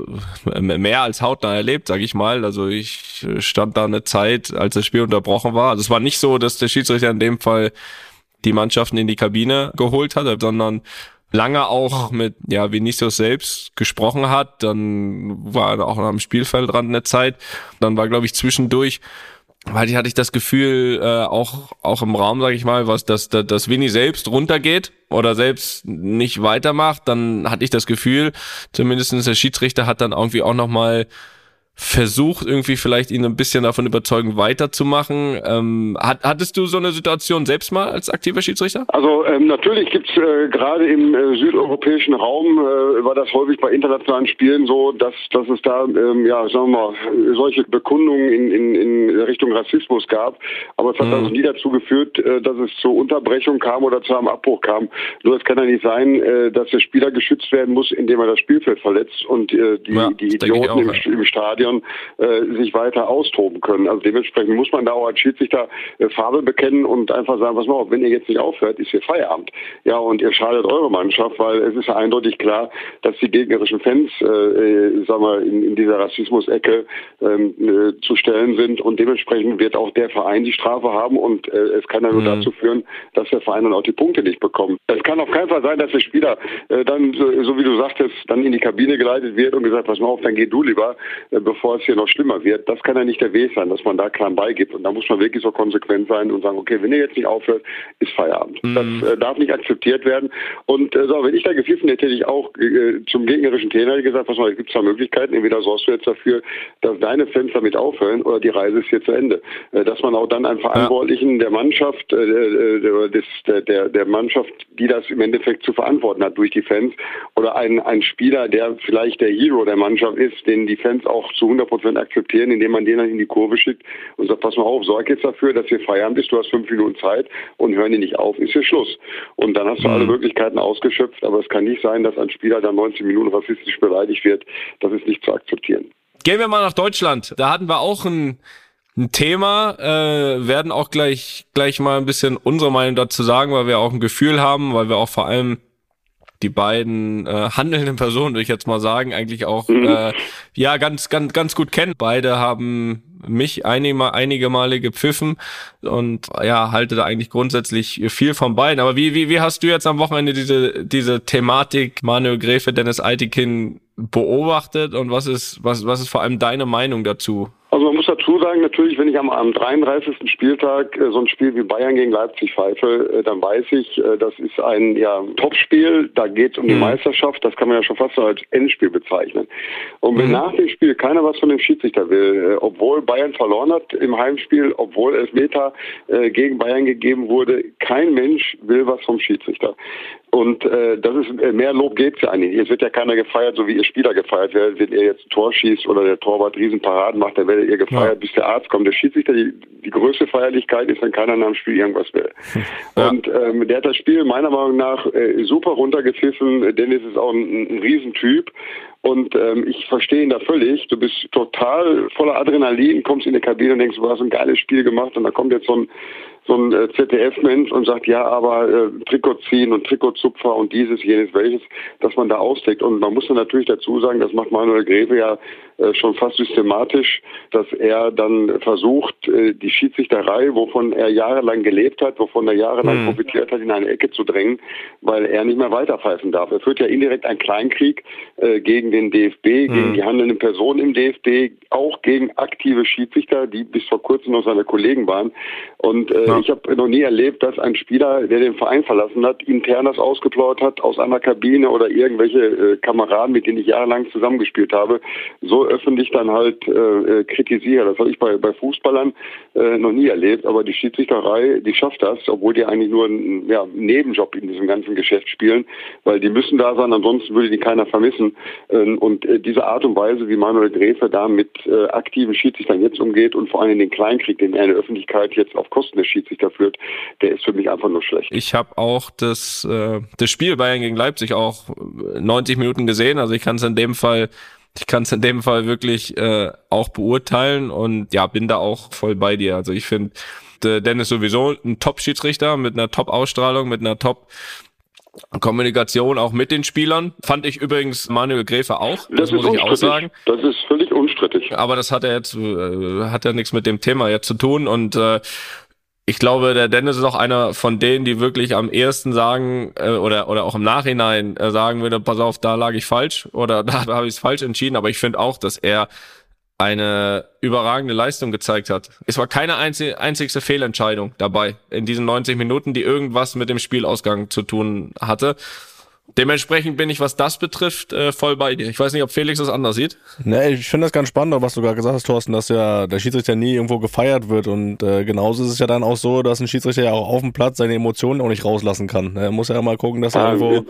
mehr als hautnah erlebt, sage ich mal. Also ich stand da eine Zeit, als das Spiel unterbrochen war. Also es war nicht so, dass der Schiedsrichter in dem Fall die Mannschaften in die Kabine geholt hat, sondern lange auch mit Vinicius selbst gesprochen hat. Dann war er auch noch am Spielfeldrand eine Zeit. Dann war, glaube ich, zwischendurch, hatte ich das Gefühl, auch im Raum, sage ich mal, dass Vini selbst runtergeht oder selbst nicht weitermacht. Dann hatte ich das Gefühl, zumindest der Schiedsrichter hat dann irgendwie auch nochmal versucht, irgendwie vielleicht ihn ein bisschen davon überzeugen, weiterzumachen. Hattest du so eine Situation selbst mal als aktiver Schiedsrichter? Also natürlich gibt's gerade im südeuropäischen Raum, war das häufig bei internationalen Spielen so, dass es da, sagen wir mal, solche Bekundungen in Richtung Rassismus gab. Aber es hat also nie dazu geführt, dass es zur Unterbrechung kam oder zu einem Abbruch kam. Nur es kann ja nicht sein, dass der Spieler geschützt werden muss, indem er das Spielfeld verletzt und die Idioten im Stadion sich weiter austoben können. Also dementsprechend muss man da auch als Schiedsrichter Farbe bekennen und einfach sagen, pass mal auf, wenn ihr jetzt nicht aufhört, ist hier Feierabend. Ja, und ihr schadet eure Mannschaft, weil es ist ja eindeutig klar, dass die gegnerischen Fans, in dieser Rassismus-Ecke zu stellen sind und dementsprechend wird auch der Verein die Strafe haben und es kann ja nur dazu führen, dass der Verein dann auch die Punkte nicht bekommt. Es kann auf keinen Fall sein, dass der Spieler dann, so wie du sagtest, dann in die Kabine geleitet wird und gesagt, pass mal auf, dann geh du lieber, bevor es hier noch schlimmer wird. Das kann ja nicht der Weg sein, dass man da klein beigibt. Und da muss man wirklich so konsequent sein und sagen, okay, wenn ihr jetzt nicht aufhört, ist Feierabend. Das darf nicht akzeptiert werden. Und wenn ich da gepfiffen hätte, hätte ich auch zum gegnerischen Trainer gesagt, pass mal, es gibt zwei Möglichkeiten. Entweder sorgst du jetzt dafür, dass deine Fans damit aufhören oder die Reise ist hier zu Ende. Dass man auch dann einen Verantwortlichen der Mannschaft, der Mannschaft, die das im Endeffekt zu verantworten hat durch die Fans oder ein Spieler, der vielleicht der Hero der Mannschaft ist, den die Fans auch zu 100% akzeptieren, indem man den dann in die Kurve schickt und sagt, pass mal auf, sorg jetzt dafür, dass hier Feierabend ist, du hast 5 Minuten Zeit und hören die nicht auf, ist hier Schluss. Und dann hast du alle Möglichkeiten ausgeschöpft, aber es kann nicht sein, dass ein Spieler dann 19 Minuten rassistisch beleidigt wird. Das ist nicht zu akzeptieren. Gehen wir mal nach Deutschland. Da hatten wir auch ein Thema, werden auch gleich mal ein bisschen unsere Meinung dazu sagen, weil wir auch ein Gefühl haben, weil wir auch vor allem die beiden handelnden Personen, würde ich jetzt mal sagen, eigentlich auch ganz gut kennen. Beide haben mich einige Male gepfiffen und halte da eigentlich grundsätzlich viel von beiden. Aber wie hast du jetzt am Wochenende diese Thematik Manuel Gräfe, Dennis Eitekin beobachtet und was ist vor allem deine Meinung dazu? Also man muss dazu sagen, natürlich, wenn ich am 33. Spieltag so ein Spiel wie Bayern gegen Leipzig pfeife, dann weiß ich, das ist ein Topspiel, da geht es um die Meisterschaft, das kann man ja schon fast als Endspiel bezeichnen. Und wenn nach dem Spiel keiner was von dem Schiedsrichter will, obwohl Bayern verloren hat im Heimspiel, obwohl Elfmeter gegen Bayern gegeben wurde, kein Mensch will was vom Schiedsrichter. Und das ist mehr Lob geht's ja eigentlich. Jetzt wird ja keiner gefeiert, so wie ihr Spieler gefeiert werdet, wenn ihr jetzt ein Tor schießt oder der Torwart Riesenparaden macht, dann werdet ihr gefeiert, bis der Arzt kommt. Der Schiedsrichter, die größte Feierlichkeit ist, wenn keiner nach dem Spiel irgendwas will. Und der hat das Spiel meiner Meinung nach super runtergepfiffen. Dennis ist auch ein Riesentyp. Und ich verstehe ihn da völlig. Du bist total voller Adrenalin, kommst in die Kabine und denkst, du hast ein geiles Spiel gemacht und da kommt jetzt so ZDF-Mensch und sagt, ja, aber Trikot ziehen und Trikotzupfer und dieses, jenes, welches, dass man da ausdeckt. Und man muss dann natürlich dazu sagen, das macht Manuel Gräfe ja schon fast systematisch, dass er dann versucht, die Schiedsrichterei, wovon er jahrelang gelebt hat, wovon er jahrelang profitiert hat, in eine Ecke zu drängen, weil er nicht mehr weiterpfeifen darf. Er führt ja indirekt einen Kleinkrieg gegen den DFB, gegen die handelnden Personen im DFB, auch gegen aktive Schiedsrichter, die bis vor kurzem noch seine Kollegen waren. Und ich habe noch nie erlebt, dass ein Spieler, der den Verein verlassen hat, intern das ausgeplaudert hat aus einer Kabine oder irgendwelche Kameraden, mit denen ich jahrelang zusammengespielt habe, so öffentlich dann halt kritisiere. Das habe ich bei Fußballern noch nie erlebt, aber die Schiedsrichterei, die schafft das, obwohl die eigentlich nur einen Nebenjob in diesem ganzen Geschäft spielen, weil die müssen da sein, ansonsten würde die keiner vermissen. Und diese Art und Weise, wie Manuel Gräfe da mit aktiven Schiedsrichtern jetzt umgeht und vor allem den Kleinkrieg, den er in der Öffentlichkeit jetzt auf Kosten der Schiedsrichter führt, der ist für mich einfach nur schlecht. Ich habe auch das Spiel Bayern gegen Leipzig auch 90 Minuten gesehen, also ich kann es in dem Fall wirklich auch beurteilen und ja, bin da auch voll bei dir. Also ich finde, Dennis sowieso ein Top-Schiedsrichter mit einer Top-Ausstrahlung, mit einer Top-Kommunikation auch mit den Spielern. Fand ich übrigens Manuel Gräfe auch, das muss ich auch sagen. Das ist völlig unstrittig. Aber das hat ja nichts mit dem Thema jetzt zu tun und ich glaube, der Dennis ist auch einer von denen, die wirklich am ehesten sagen oder auch im Nachhinein sagen würde, pass auf, da lag ich falsch oder da habe ich es falsch entschieden. Aber ich finde auch, dass er eine überragende Leistung gezeigt hat. Es war keine einzigste Fehlentscheidung dabei in diesen 90 Minuten, die irgendwas mit dem Spielausgang zu tun hatte. Dementsprechend bin ich, was das betrifft, voll bei dir. Ich weiß nicht, ob Felix das anders sieht. Ne, ich finde das ganz spannend, was du gerade gesagt hast, Thorsten, dass ja der Schiedsrichter nie irgendwo gefeiert wird und genauso ist es ja dann auch so, dass ein Schiedsrichter ja auch auf dem Platz seine Emotionen auch nicht rauslassen kann. Er muss ja mal gucken, dass er irgendwo...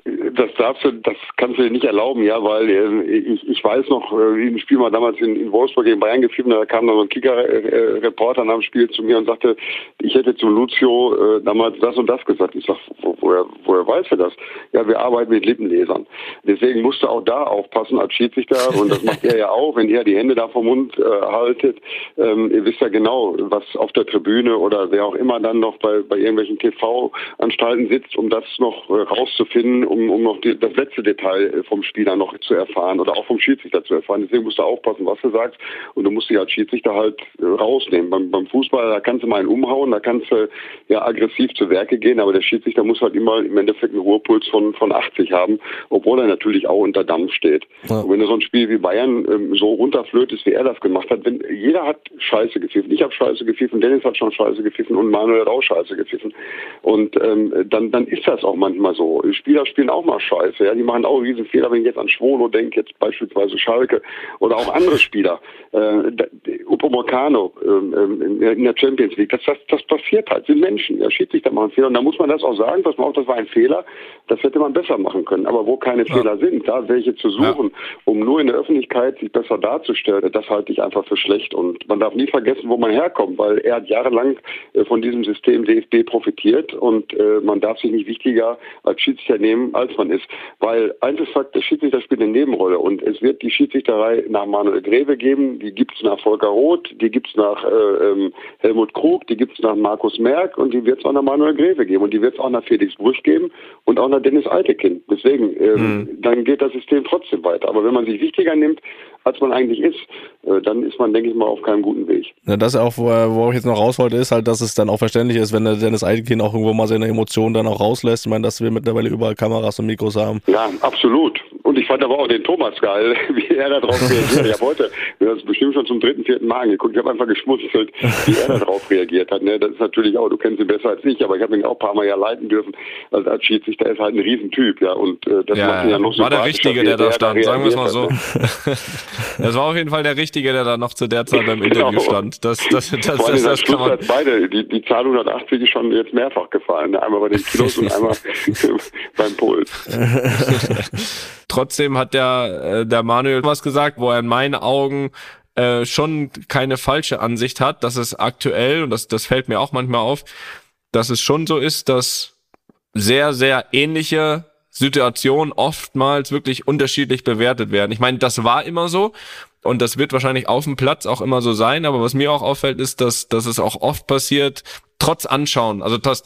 Das kannst du dir nicht erlauben, ja, weil ich weiß noch, wie ein Spiel mal damals in Wolfsburg gegen Bayern gepfiffen, da kam dann so ein Kicker-Reporter nach dem Spiel zu mir und sagte, ich hätte zu Lucio damals das und das gesagt. Ich sag, woher weißt du das? Ja, wir arbeiten mit Lippenlesern. Deswegen musst du auch da aufpassen als Schiedsrichter und das macht er ja auch, wenn er die Hände da vom Mund haltet. Ihr wisst ja genau, was auf der Tribüne oder wer auch immer dann noch bei irgendwelchen TV-Anstalten sitzt, um das noch rauszufinden, um noch das letzte Detail vom Spieler noch zu erfahren oder auch vom Schiedsrichter zu erfahren. Deswegen musst du aufpassen, was du sagst und du musst dich als Schiedsrichter halt rausnehmen. Beim Fußball, da kannst du mal einen umhauen, da kannst du ja aggressiv zu Werke gehen, aber der Schiedsrichter muss halt immer im Endeffekt einen Ruhepuls von 80 haben, obwohl er natürlich auch unter Dampf steht. Ja. Und wenn du so ein Spiel wie Bayern so runterflötest, wie er das gemacht hat, jeder hat Scheiße gepfiffen. Ich habe Scheiße gepfiffen, Dennis hat schon Scheiße gepfiffen und Manuel hat auch Scheiße gepfiffen. Und dann ist das auch manchmal so. Spieler spielen auch mal Scheiße. Ja, die machen auch riesen Fehler, wenn ich jetzt an Schwolo denke, jetzt beispielsweise Schalke oder auch andere Spieler. Upamecano in der Champions League, das passiert halt, sind Menschen. Ja, Schiedsrichter machen Fehler und da muss man das auch sagen, pass mal auf, das war ein Fehler, das hätte man besser machen können. Aber wo keine Fehler sind, da welche zu suchen, um nur in der Öffentlichkeit sich besser darzustellen, das halte ich einfach für schlecht. Und man darf nie vergessen, wo man herkommt, weil er hat jahrelang von diesem System DFB profitiert und man darf sich nicht wichtiger als Schiedsrichter nehmen, als man ist. Weil eins ist Fakt, der Schiedsrichter spielt eine Nebenrolle und es wird die Schiedsrichterei nach Manuel Gräfe geben, die gibt es nach Volker Roth, die gibt es nach Helmut Krug, die gibt es nach Markus Merck und die wird es auch nach Manuel Gräfe geben und die wird es auch nach Felix Brüch geben und auch nach Dennis Altekin. Deswegen, dann geht das System trotzdem weiter. Aber wenn man sich wichtiger nimmt, als man eigentlich ist, dann ist man, denke ich mal, auf keinem guten Weg. Ja, das auch, wo ich jetzt noch raus wollte, ist halt, dass es dann auch verständlich ist, wenn der Dennis Altekin auch irgendwo mal seine Emotionen dann auch rauslässt. Ich meine, dass wir mittlerweile überall Kameras und Mikros haben. Ja, absolut. Und ich fand aber auch den Thomas geil, wie er da drauf reagiert. Ich habe heute, wir haben das bestimmt schon zum 3., 4. Mal angeguckt. Ich habe einfach geschmunzelt, wie er da drauf reagiert hat. Ne? Das ist natürlich auch, du kennst ihn besser als ich, aber ich habe ihn auch ein paar Mal ja leiten dürfen. Also als Schiedsrichter ist halt ein Riesentyp, ja. Und das macht ihn ja noch so. War der Richtige, der da stand, sagen wir es mal so. Das war auf jeden Fall der Richtige, der da noch zu der Zeit beim Interview stand. Das kann man. Beide, die Zahl 180 ist schon jetzt mehrfach gefallen. Ne? Einmal bei den Kilos und einmal beim Puls. Trotzdem hat der Manuel was gesagt, wo er in meinen Augen schon keine falsche Ansicht hat, dass es aktuell, und das fällt mir auch manchmal auf, dass es schon so ist, dass sehr, sehr ähnliche Situationen oftmals wirklich unterschiedlich bewertet werden. Ich meine, das war immer so und das wird wahrscheinlich auf dem Platz auch immer so sein, aber was mir auch auffällt, ist, dass es auch oft passiert, trotz Anschauen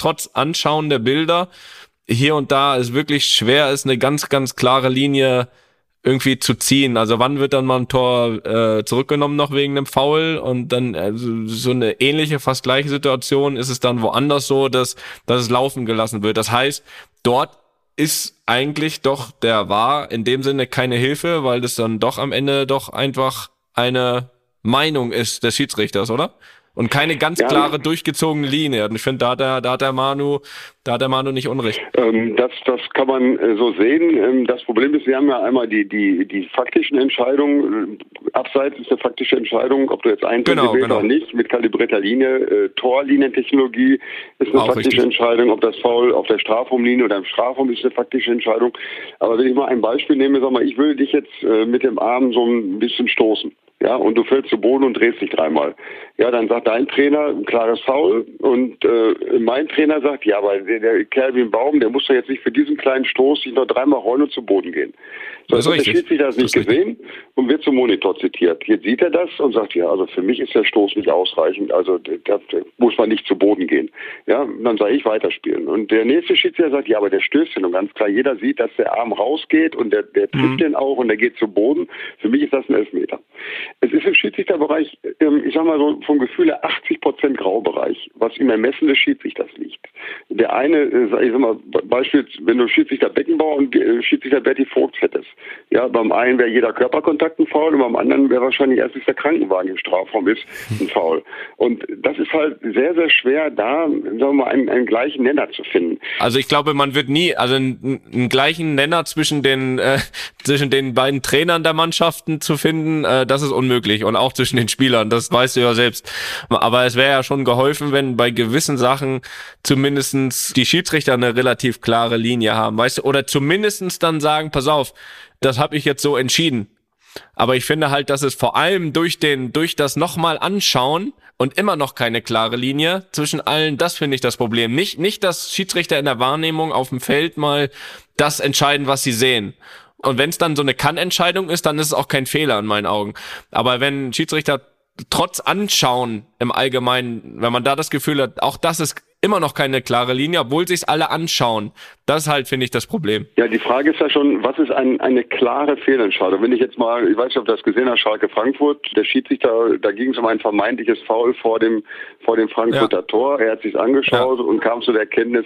der Bilder, hier und da es wirklich schwer ist, eine ganz, ganz klare Linie irgendwie zu ziehen. Also wann wird dann mal ein Tor zurückgenommen noch wegen einem Foul und dann so eine ähnliche, fast gleiche Situation ist es dann woanders so, dass es laufen gelassen wird. Das heißt, dort ist eigentlich doch der VAR in dem Sinne keine Hilfe, weil das dann doch am Ende doch einfach eine Meinung ist des Schiedsrichters, oder? Und keine ganz klare, durchgezogene Linie. Und ich finde, da hat der Manu nicht Unrecht. Das kann man so sehen. Das Problem ist, wir haben ja einmal die faktischen Entscheidungen. Abseits ist eine faktische Entscheidung, ob du jetzt einen Zentimeter oder nicht, mit kalibrierter Linie. Torlinientechnologie ist eine faktische Entscheidung. Ob das Foul auf der Strafraumlinie oder im Strafraum ist eine faktische Entscheidung. Aber wenn ich mal ein Beispiel nehme, sag mal, ich will dich jetzt mit dem Arm so ein bisschen stoßen. Ja, und du fällst zu Boden und drehst dich dreimal. Ja, dann sagt dein Trainer ein klares Foul und mein Trainer sagt, ja, aber der Kerl wie ein Baum, der muss doch jetzt nicht für diesen kleinen Stoß sich noch dreimal rollen und zu Boden gehen. So, das hat der Schiedsrichter das nicht gesehen und wird zum Monitor zitiert. Jetzt sieht er das und sagt, ja, also für mich ist der Stoß nicht ausreichend, also da muss man nicht zu Boden gehen. Ja, dann sage ich weiterspielen. Und der nächste Schiedsrichter sagt, ja, aber der stößt den und ganz klar, jeder sieht, dass der Arm rausgeht und der trifft den auch und der geht zu Boden. Für mich ist das ein Elfmeter. Es ist im Schiedsrichterbereich, ich sag mal so, vom Gefühl her 80% Graubereich, was im Ermessen des Schiedsrichters liegt. Der eine, ich sag mal, Beispiel, wenn du Schiedsrichter Beckenbauer und Schiedsrichter Berti Vogts hättest. Ja, beim einen wäre jeder Körperkontakt ein Foul und beim anderen wäre wahrscheinlich erst, bis der Krankenwagen im Strafraum ist, ein Foul. Und das ist halt sehr, sehr schwer, da, sagen wir mal, einen gleichen Nenner zu finden. Also ich glaube, man wird nie, also einen gleichen Nenner zwischen den beiden Trainern der Mannschaften zu finden, das ist unmöglich und auch zwischen den Spielern, das weißt du ja selbst. Aber es wäre ja schon geholfen, wenn bei gewissen Sachen zumindestens die Schiedsrichter eine relativ klare Linie haben, weißt du, oder zumindestens dann sagen, pass auf, das habe ich jetzt so entschieden. Aber ich finde halt, dass es vor allem durch das nochmal anschauen und immer noch keine klare Linie zwischen allen, das finde ich das Problem. Nicht, dass Schiedsrichter in der Wahrnehmung auf dem Feld mal das entscheiden, was sie sehen. Und wenn es dann so eine Kann-Entscheidung ist, dann ist es auch kein Fehler in meinen Augen. Aber wenn Schiedsrichter trotz Anschauen im Allgemeinen, wenn man da das Gefühl hat, auch das ist immer noch keine klare Linie, obwohl sich's alle anschauen. Das ist halt, finde ich, das Problem. Ja, die Frage ist ja schon, was ist eine klare Fehlentscheidung? Wenn ich jetzt mal, ich weiß nicht, ob du das gesehen hast, Schalke Frankfurt, der Schiedsrichter, da ging es um ein vermeintliches Foul vor dem Frankfurter Tor. Er hat sich's angeschaut und kam zu der Erkenntnis,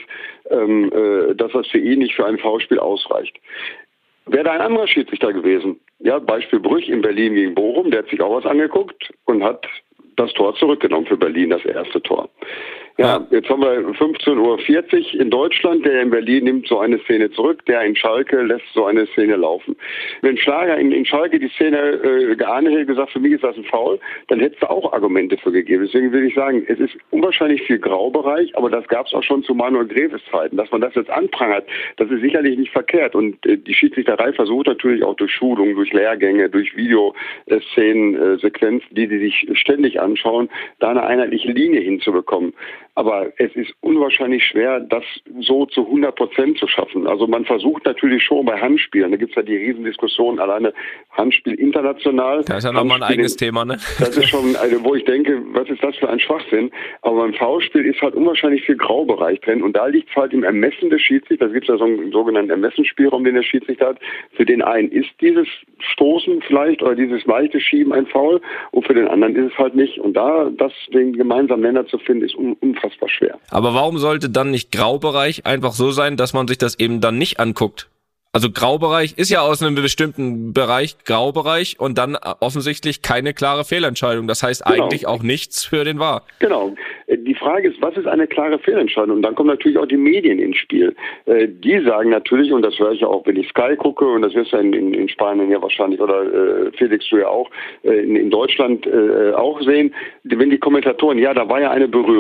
dass das für ihn nicht für ein Foulspiel ausreicht. Wäre da ein anderer Schiedsrichter gewesen, ja, Beispiel Brüch in Berlin gegen Bochum, der hat sich auch was angeguckt und hat das Tor zurückgenommen für Berlin, das erste Tor. Ja, jetzt haben wir 15:40 Uhr in Deutschland. Der in Berlin nimmt so eine Szene zurück, der in Schalke lässt so eine Szene laufen. Wenn Schlager in Schalke die Szene geahndet hätte, gesagt, für mich ist das ein Foul, dann hätte es da auch Argumente für gegeben. Deswegen will ich sagen, es ist unwahrscheinlich viel Graubereich, aber das gab es auch schon zu Manuel Greves Zeiten. Dass man das jetzt anprangert, das ist sicherlich nicht verkehrt. Und die Schiedsrichterei versucht natürlich auch durch Schulungen, durch Lehrgänge, durch Videoszenen, Sequenzen, die sich ständig anschauen, da eine einheitliche Linie hinzubekommen. Aber es ist unwahrscheinlich schwer, das so zu 100% zu schaffen. Also man versucht natürlich schon bei Handspielen, da gibt es ja die Riesendiskussion, alleine Handspiel international. Das ist ja nochmal ein eigenes Thema, ne? Das ist schon, also wo ich denke, was ist das für ein Schwachsinn? Aber beim Foulspiel ist halt unwahrscheinlich viel Graubereich drin und da liegt es halt im Ermessen des Schiedsrichters, da gibt es ja so einen sogenannten Ermessensspielraum, den der Schiedsrichter hat. Für den einen ist dieses Stoßen vielleicht oder dieses leichte Schieben ein Foul und für den anderen ist es halt nicht. Und da den gemeinsamen Nenner zu finden, ist unfassbar schwer. Aber warum sollte dann nicht Graubereich einfach so sein, dass man sich das eben dann nicht anguckt? Also Graubereich ist ja aus einem bestimmten Bereich Graubereich und dann offensichtlich keine klare Fehlentscheidung. Das heißt eigentlich auch nichts für den VAR. Genau. Die Frage ist, was ist eine klare Fehlentscheidung? Und dann kommen natürlich auch die Medien ins Spiel. Die sagen natürlich, und das höre ich ja auch, wenn ich Sky gucke, und das wirst du in Spanien ja wahrscheinlich, oder Felix, du ja auch, in Deutschland auch sehen, wenn die Kommentatoren, ja, da war ja eine Berührung.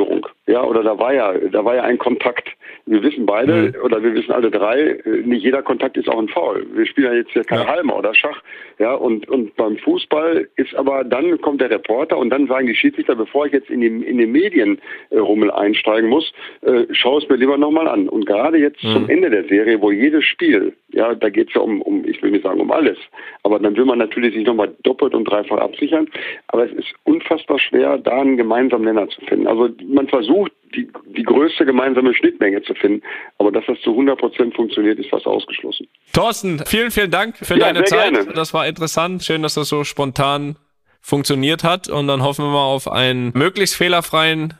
Ja, oder da war ja ein Kontakt. Wir wissen beide, oder wir wissen alle drei, nicht jeder Kontakt ist auch ein Foul. Wir spielen ja jetzt hier kein Halmer oder Schach. Ja, und beim Fußball ist aber, dann kommt der Reporter und dann sagen die Schiedsrichter, bevor ich jetzt in den Medienrummel einsteigen muss, schau es mir lieber nochmal an. Und gerade jetzt zum Ende der Serie, wo jedes Spiel, ja, da geht's ja um, ich will nicht sagen um alles, aber dann will man natürlich sich nochmal doppelt und dreifach absichern. Aber es ist unfassbar schwer, da einen gemeinsamen Nenner zu finden. Also man versucht, die größte gemeinsame Schnittmenge zu finden. Aber dass das zu 100% funktioniert, ist fast ausgeschlossen. Thorsten, vielen, vielen Dank für deine Zeit. Gerne. Das war interessant. Schön, dass das so spontan funktioniert hat. Und dann hoffen wir mal auf einen möglichst fehlerfreien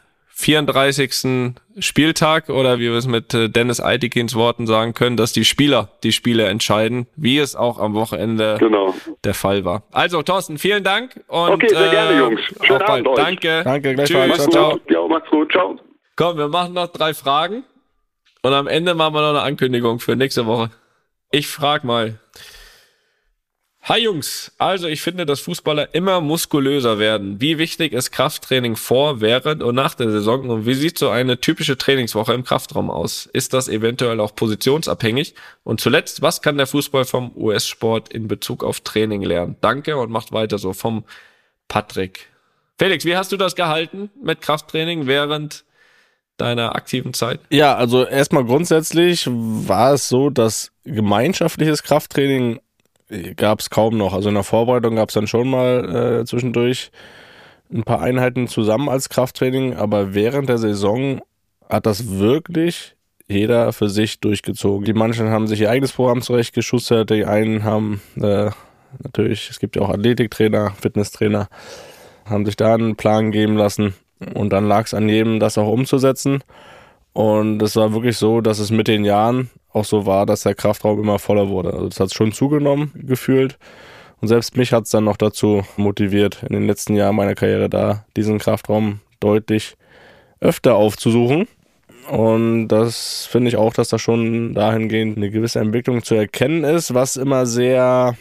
34. Spieltag oder wie wir es mit Dennis Aitikins Worten sagen können, dass die Spieler die Spiele entscheiden, wie es auch am Wochenende der Fall war. Also Thorsten, vielen Dank. Und, okay, sehr gerne, Jungs. Schönen Abend euch. Danke. Danke, gleichfalls. Tschüss. Ciao. Ja, macht's gut. Ciao. Komm, wir machen noch 3 Fragen und am Ende machen wir noch eine Ankündigung für nächste Woche. Ich frag mal. Hi Jungs, also ich finde, dass Fußballer immer muskulöser werden. Wie wichtig ist Krafttraining vor, während und nach der Saison und wie sieht so eine typische Trainingswoche im Kraftraum aus? Ist das eventuell auch positionsabhängig? Und zuletzt, was kann der Fußball vom US-Sport in Bezug auf Training lernen? Danke und macht weiter so. Vom Patrick. Felix, wie hast du das gehalten mit Krafttraining während deiner aktiven Zeit? Ja, also erstmal grundsätzlich war es so, dass gemeinschaftliches Krafttraining gab es kaum noch. Also in der Vorbereitung gab es dann schon mal zwischendurch ein paar Einheiten zusammen als Krafttraining, aber während der Saison hat das wirklich jeder für sich durchgezogen. Die manchen haben sich ihr eigenes Programm zurechtgeschustert, die einen haben natürlich, es gibt ja auch Athletiktrainer, Fitnesstrainer, haben sich da einen Plan geben lassen und dann lag es an jedem, das auch umzusetzen. Und es war wirklich so, dass es mit den Jahren auch so war, dass der Kraftraum immer voller wurde. Also das hat schon zugenommen, gefühlt. Und selbst mich hat es dann noch dazu motiviert, in den letzten Jahren meiner Karriere da diesen Kraftraum deutlich öfter aufzusuchen. Und das finde ich auch, dass da schon dahingehend eine gewisse Entwicklung zu erkennen ist, was immer sehr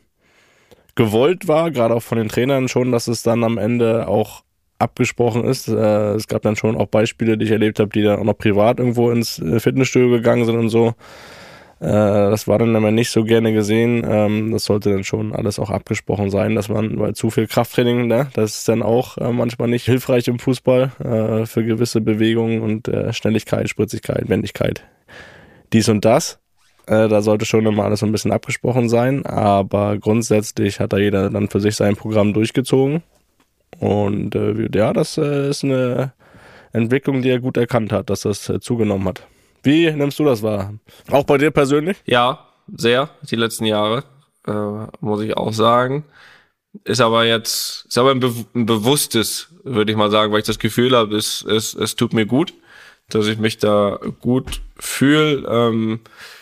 gewollt war, gerade auch von den Trainern schon, dass es dann am Ende auch abgesprochen ist. Es gab dann schon auch Beispiele, die ich erlebt habe, die dann auch noch privat irgendwo ins Fitnessstudio gegangen sind und so. Das war dann aber nicht so gerne gesehen. Das sollte dann schon alles auch abgesprochen sein, dass man, weil zu viel Krafttraining, ne, das ist dann auch manchmal nicht hilfreich im Fußball für gewisse Bewegungen und Schnelligkeit, Spritzigkeit, Wendigkeit, dies und das. Da sollte schon immer alles so ein bisschen abgesprochen sein, aber grundsätzlich hat da jeder dann für sich sein Programm durchgezogen. Und ja, das ist eine Entwicklung, die er gut erkannt hat, dass das zugenommen hat. Wie nimmst du das wahr? Auch bei dir persönlich? Ja, sehr, die letzten Jahre, muss ich auch sagen. Ist aber ein bewusstes, würde ich mal sagen, weil ich das Gefühl habe, es tut mir gut, dass ich mich da gut fühle.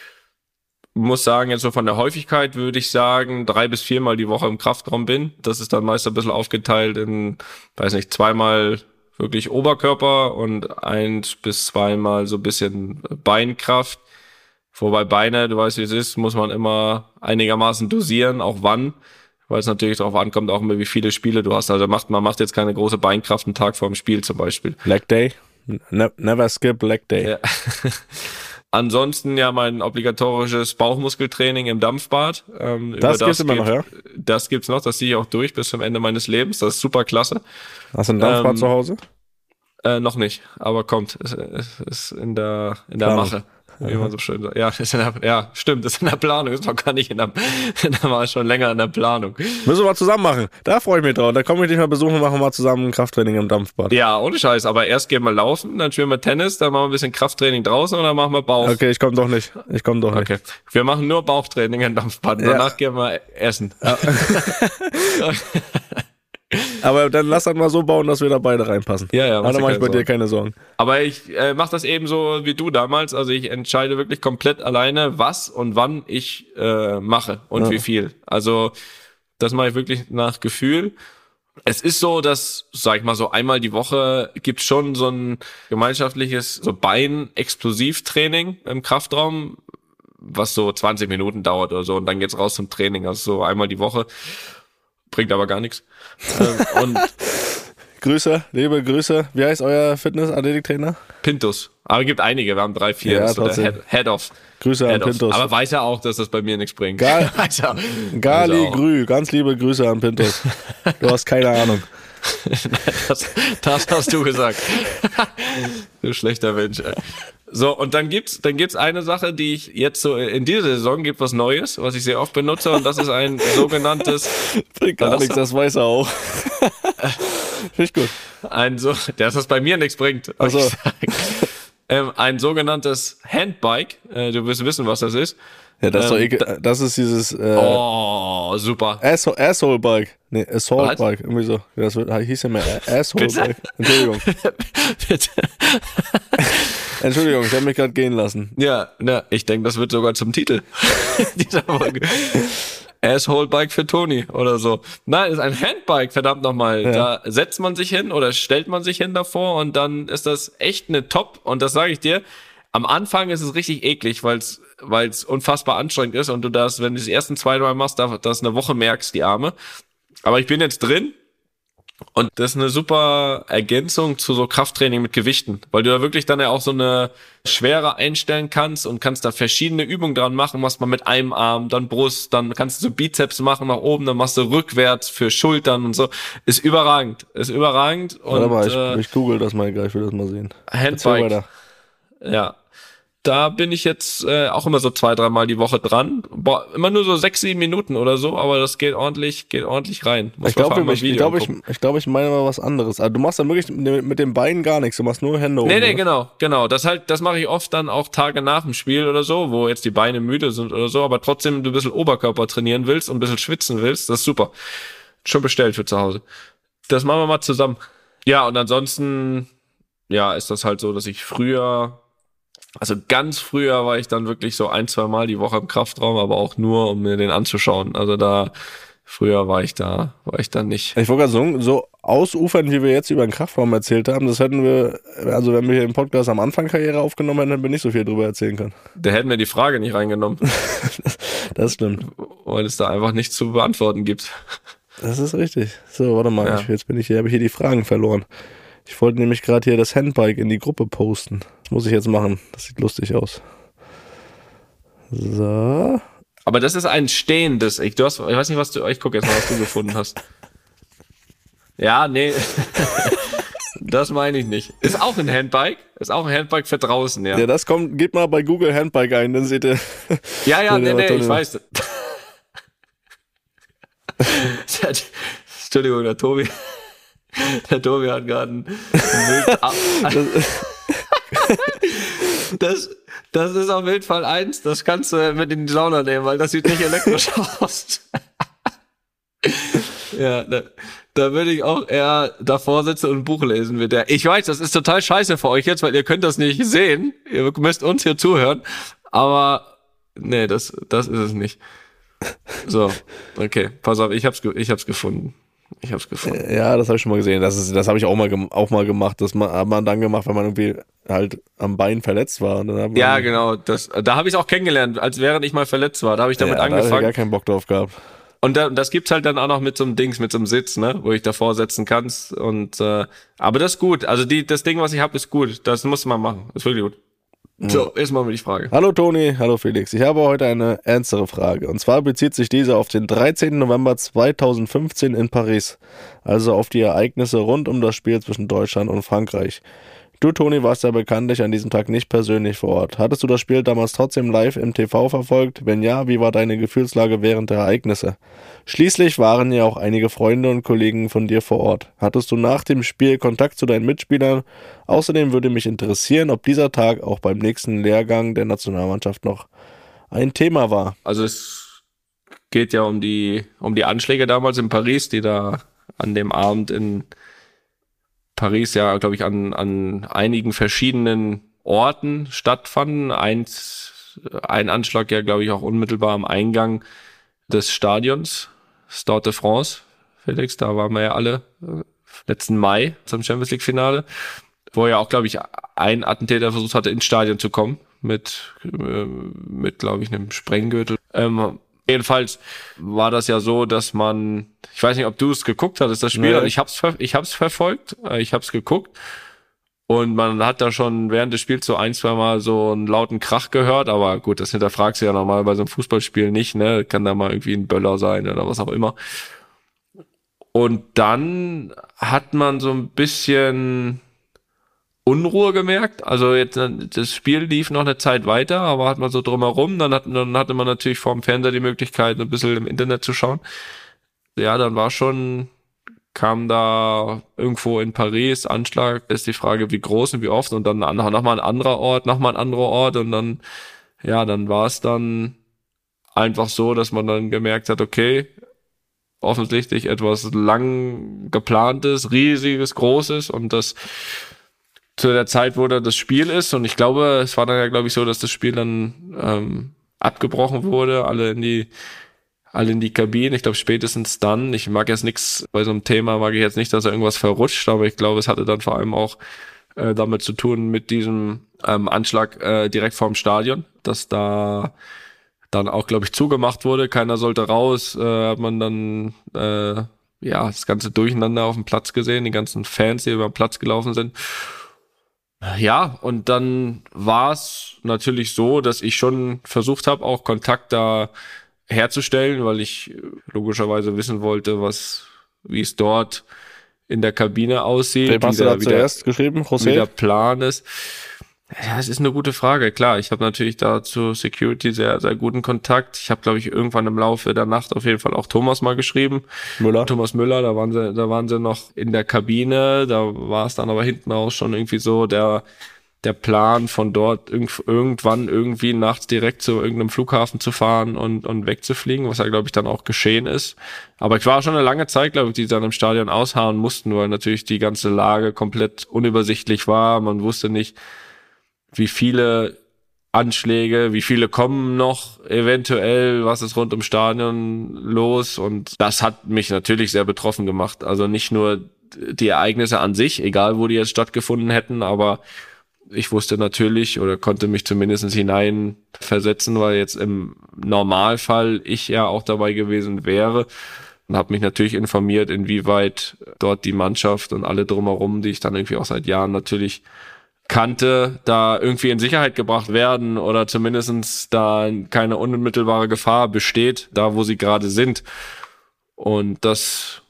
Muss sagen, jetzt so von der Häufigkeit würde ich sagen, 3 bis 4 Mal die Woche im Kraftraum bin. Das ist dann meist ein bisschen aufgeteilt in, weiß nicht, 2-mal wirklich Oberkörper und 1 bis 2 Mal so ein bisschen Beinkraft. Wobei Beine, du weißt wie es ist, muss man immer einigermaßen dosieren, auch wann, weil es natürlich darauf ankommt, auch immer wie viele Spiele du hast. Also man macht jetzt keine große Beinkraft einen Tag vor dem Spiel zum Beispiel. Leg Day? Never skip Leg Day. Ja. Ansonsten ja mein obligatorisches Bauchmuskeltraining im Dampfbad. Das gibt's immer noch, ja? Das gibt's noch, das ziehe ich auch durch bis zum Ende meines Lebens. Das ist super klasse. Hast du ein Dampfbad zu Hause? Noch nicht, aber kommt. Es ist in der Mache. Wie man so schön sagt. Ja, stimmt, das ist in der Planung, ist noch gar nicht da war schon länger in der Planung. Müssen wir mal zusammen machen. Da freue ich mich drauf. Da komme ich dich mal besuchen und machen wir zusammen ein Krafttraining im Dampfbad. Ja, ohne Scheiß. Aber erst gehen wir laufen, dann spielen wir Tennis, dann machen wir ein bisschen Krafttraining draußen und dann machen wir Bauch. Okay, ich komme doch nicht. Okay. Wir machen nur Bauchtraining im Dampfbad. Danach gehen wir essen. Ja. Aber dann lass das mal so bauen, dass wir da beide reinpassen. Ja. Dann mache ich bei dir keine Sorgen. Aber ich mache das eben so wie du damals. Also ich entscheide wirklich komplett alleine, was und wann ich mache und wie viel. Also das mache ich wirklich nach Gefühl. Es ist so, dass, sag ich mal, so einmal die Woche gibt's schon so ein gemeinschaftliches so Bein-Explosivtraining im Kraftraum, was so 20 Minuten dauert oder so. Und dann geht's raus zum Training. Also so einmal die Woche. Bringt aber gar nichts. Und Grüße, liebe Grüße. Wie heißt euer Fitness-Athletiktrainer? Pintus. Aber es gibt einige, wir haben 3, 4. Ja, das ist so trotzdem. der Head of. Grüße an Pintus. Aber weiß er auch, dass das bei mir nichts bringt. Gali Grü, ganz liebe Grüße an Pintus. Du hast keine Ahnung. Das hast du gesagt. Du schlechter Mensch. Ey. So, und dann gibt's eine Sache, die ich jetzt so in dieser Saison gibt was Neues, was ich sehr oft benutze, und das ist ein sogenanntes. Bringt gar nichts, das weiß er auch. Finde ich gut. Dass das bei mir nichts bringt. Also. Ein sogenanntes Handbike. Du wirst wissen, was das ist. Ja, das ist doch das ist dieses super. Asshole Bike. Nee, Assault Bike. Irgendwie so. Das hieß ja mehr Asshole Bike. Entschuldigung. Bitte. Entschuldigung, ich habe mich gerade gehen lassen. Ja, ich denke, das wird sogar zum Titel dieser Folge. Asshole Bike für Toni oder so. Nein, ist ein Handbike, verdammt nochmal. Ja. Da setzt man sich hin oder stellt man sich hin davor und dann ist das echt eine Top. Und das sage ich dir, am Anfang ist es richtig eklig, weil es unfassbar anstrengend ist und du das, wenn du die ersten 2, 3 machst, das eine Woche merkst, die Arme. Aber ich bin jetzt drin und das ist eine super Ergänzung zu so Krafttraining mit Gewichten, weil du da wirklich dann ja auch so eine Schwere einstellen kannst und kannst da verschiedene Übungen dran machen, machst mal mit einem Arm, dann Brust, dann kannst du so Bizeps machen nach oben, dann machst du rückwärts für Schultern und so. Ist überragend. Und, warte mal, ich google das mal gleich, ich will das mal sehen. Handbike. Ja. Da bin ich jetzt auch immer so 2, 3 Mal die Woche dran. Immer nur so 6, 7 Minuten oder so, aber das geht ordentlich rein. Ich glaube, ich meine mal was anderes. Also du machst dann wirklich mit den Beinen gar nichts, du machst nur Hände oben. Nee, genau. Das mache ich oft dann auch Tage nach dem Spiel oder so, wo jetzt die Beine müde sind oder so, aber trotzdem du ein bisschen Oberkörper trainieren willst und ein bisschen schwitzen willst, das ist super. Schon bestellt für zu Hause. Das machen wir mal zusammen. Ja, und ansonsten, ja, ist das halt so, dass ich ganz früher war ich dann wirklich so 1, 2 Mal die Woche im Kraftraum, aber auch nur, um mir den anzuschauen. Also früher war ich da nicht. Ich wollte gerade so ausufern, wie wir jetzt über den Kraftraum erzählt haben, das hätten wir, also wenn wir hier im Podcast am Anfang Karriere aufgenommen hätten, hätten wir nicht so viel drüber erzählen können. Da hätten wir die Frage nicht reingenommen. Das stimmt. Weil es da einfach nichts zu beantworten gibt. Das ist richtig. So, warte mal, ja. habe ich hier die Fragen verloren. Ich wollte nämlich gerade hier das Handbike in die Gruppe posten. Das muss ich jetzt machen. Das sieht lustig aus. So. Aber das ist ein stehendes. Ich weiß nicht, ich gucke jetzt mal, was du gefunden hast. Ja, nee. Das meine ich nicht. Ist auch ein Handbike. Ist auch ein Handbike für draußen, ja. Ja, gebt mal bei Google Handbike ein, dann seht ihr. Ja, nee, ich weiß. Entschuldigung, der Tobi hat gerade ein Bild. Das ist auf jeden Fall 1, das kannst du mit in die Sauna nehmen, weil das sieht nicht elektrisch aus. Ja, da würde ich auch eher davor sitzen und ein Buch lesen mit der. Ich weiß, das ist total scheiße für euch jetzt, weil ihr könnt das nicht sehen. Ihr müsst uns hier zuhören. Aber nee, das ist es nicht. So, okay, pass auf, ich hab's gefunden. Ja, das habe ich schon mal gesehen. Das habe ich auch mal gemacht. Das hat man dann gemacht, wenn man irgendwie halt am Bein verletzt war. Und dann ja, genau. Da habe ich es auch kennengelernt, während ich mal verletzt war. Da habe ich damit angefangen. Da habe ich gar keinen Bock drauf gehabt. Und das gibt's halt dann auch noch mit so einem Sitz, ne, wo ich davor setzen kannst. Und aber das ist gut. Also das Ding, was ich habe, ist gut. Das muss man machen. Ist wirklich gut. So, jetzt machen wir die Frage. Hallo Toni, hallo Felix. Ich habe heute eine ernstere Frage. Und zwar bezieht sich diese auf den 13. November 2015 in Paris. Also auf die Ereignisse rund um das Spiel zwischen Deutschland und Frankreich. Du, Toni, warst ja bekanntlich an diesem Tag nicht persönlich vor Ort. Hattest du das Spiel damals trotzdem live im TV verfolgt? Wenn ja, wie war deine Gefühlslage während der Ereignisse? Schließlich waren ja auch einige Freunde und Kollegen von dir vor Ort. Hattest du nach dem Spiel Kontakt zu deinen Mitspielern? Außerdem würde mich interessieren, ob dieser Tag auch beim nächsten Lehrgang der Nationalmannschaft noch ein Thema war. Also es geht ja um die Anschläge damals in Paris, die da an dem Abend in Paris ja, glaube ich, an einigen verschiedenen Orten stattfanden. Ein Anschlag ja, glaube ich, auch unmittelbar am Eingang des Stadions, Stade de France. Felix, da waren wir ja alle letzten Mai zum Champions League Finale, wo ja auch, glaube ich, ein Attentäter versucht hatte, ins Stadion zu kommen mit glaube ich, einem Sprenggürtel. Jedenfalls war das ja so, dass man, ich weiß nicht, ob du es geguckt hattest, das Spiel, Nee. ich hab's verfolgt, ich hab's geguckt und man hat da schon während des Spiels so 1-2 Mal so einen lauten Krach gehört, aber gut, das hinterfragst du ja normal bei so einem Fußballspiel nicht, ne, kann da mal irgendwie ein Böller sein oder was auch immer. Und dann hat man so ein bisschen Unruhe gemerkt. Also jetzt das Spiel lief noch eine Zeit weiter, aber hat man so drumherum. Dann hatte man natürlich vor dem Fernseher die Möglichkeit, ein bisschen im Internet zu schauen. Ja, dann kam da irgendwo in Paris Anschlag. Ist die Frage, wie groß und wie oft. Und dann nochmal ein anderer Ort und dann war es dann einfach so, dass man dann gemerkt hat, okay, offensichtlich etwas lang geplantes, riesiges, großes und das zu der Zeit, wo da das Spiel ist. Und ich glaube, es war dann ja, so, dass das Spiel dann abgebrochen wurde, alle in die Kabine. Ich glaube, spätestens dann, ich mag jetzt nichts, bei so einem Thema mag ich jetzt nicht, dass da irgendwas verrutscht, aber ich glaube, es hatte dann vor allem auch damit zu tun mit diesem Anschlag direkt vorm Stadion, dass da dann auch, glaube ich, zugemacht wurde. Keiner sollte raus, hat man dann das ganze Durcheinander auf dem Platz gesehen, die ganzen Fans, die über den Platz gelaufen sind. Ja, und dann war es natürlich so, dass ich schon versucht habe, auch Kontakt da herzustellen, weil ich logischerweise wissen wollte, wie es dort in der Kabine aussieht. Wem hast du da zuerst geschrieben, José? Wie der Plan ist. Ja, das ist eine gute Frage. Klar, ich habe natürlich da zu Security sehr, sehr guten Kontakt. Ich habe, glaube ich, irgendwann im Laufe der Nacht auf jeden Fall auch Thomas mal geschrieben. Thomas Müller, da waren sie noch in der Kabine. Da war es dann aber hinten raus schon irgendwie so der Plan, von dort irgendwann irgendwie nachts direkt zu irgendeinem Flughafen zu fahren und wegzufliegen, was ja, glaube ich, dann auch geschehen ist. Aber es war schon eine lange Zeit, glaube ich, die dann im Stadion ausharren mussten, weil natürlich die ganze Lage komplett unübersichtlich war. Man wusste nicht, wie viele Anschläge, wie viele kommen noch eventuell, was ist rund ums Stadion los, und das hat mich natürlich sehr betroffen gemacht. Also nicht nur die Ereignisse an sich, egal wo die jetzt stattgefunden hätten, aber ich wusste natürlich oder konnte mich zumindest hineinversetzen, weil jetzt im Normalfall ich ja auch dabei gewesen wäre, und habe mich natürlich informiert, inwieweit dort die Mannschaft und alle drumherum, die ich dann irgendwie auch seit Jahren natürlich kannte, da irgendwie in Sicherheit gebracht werden oder zumindestens da keine unmittelbare Gefahr besteht, da wo sie gerade sind. Und das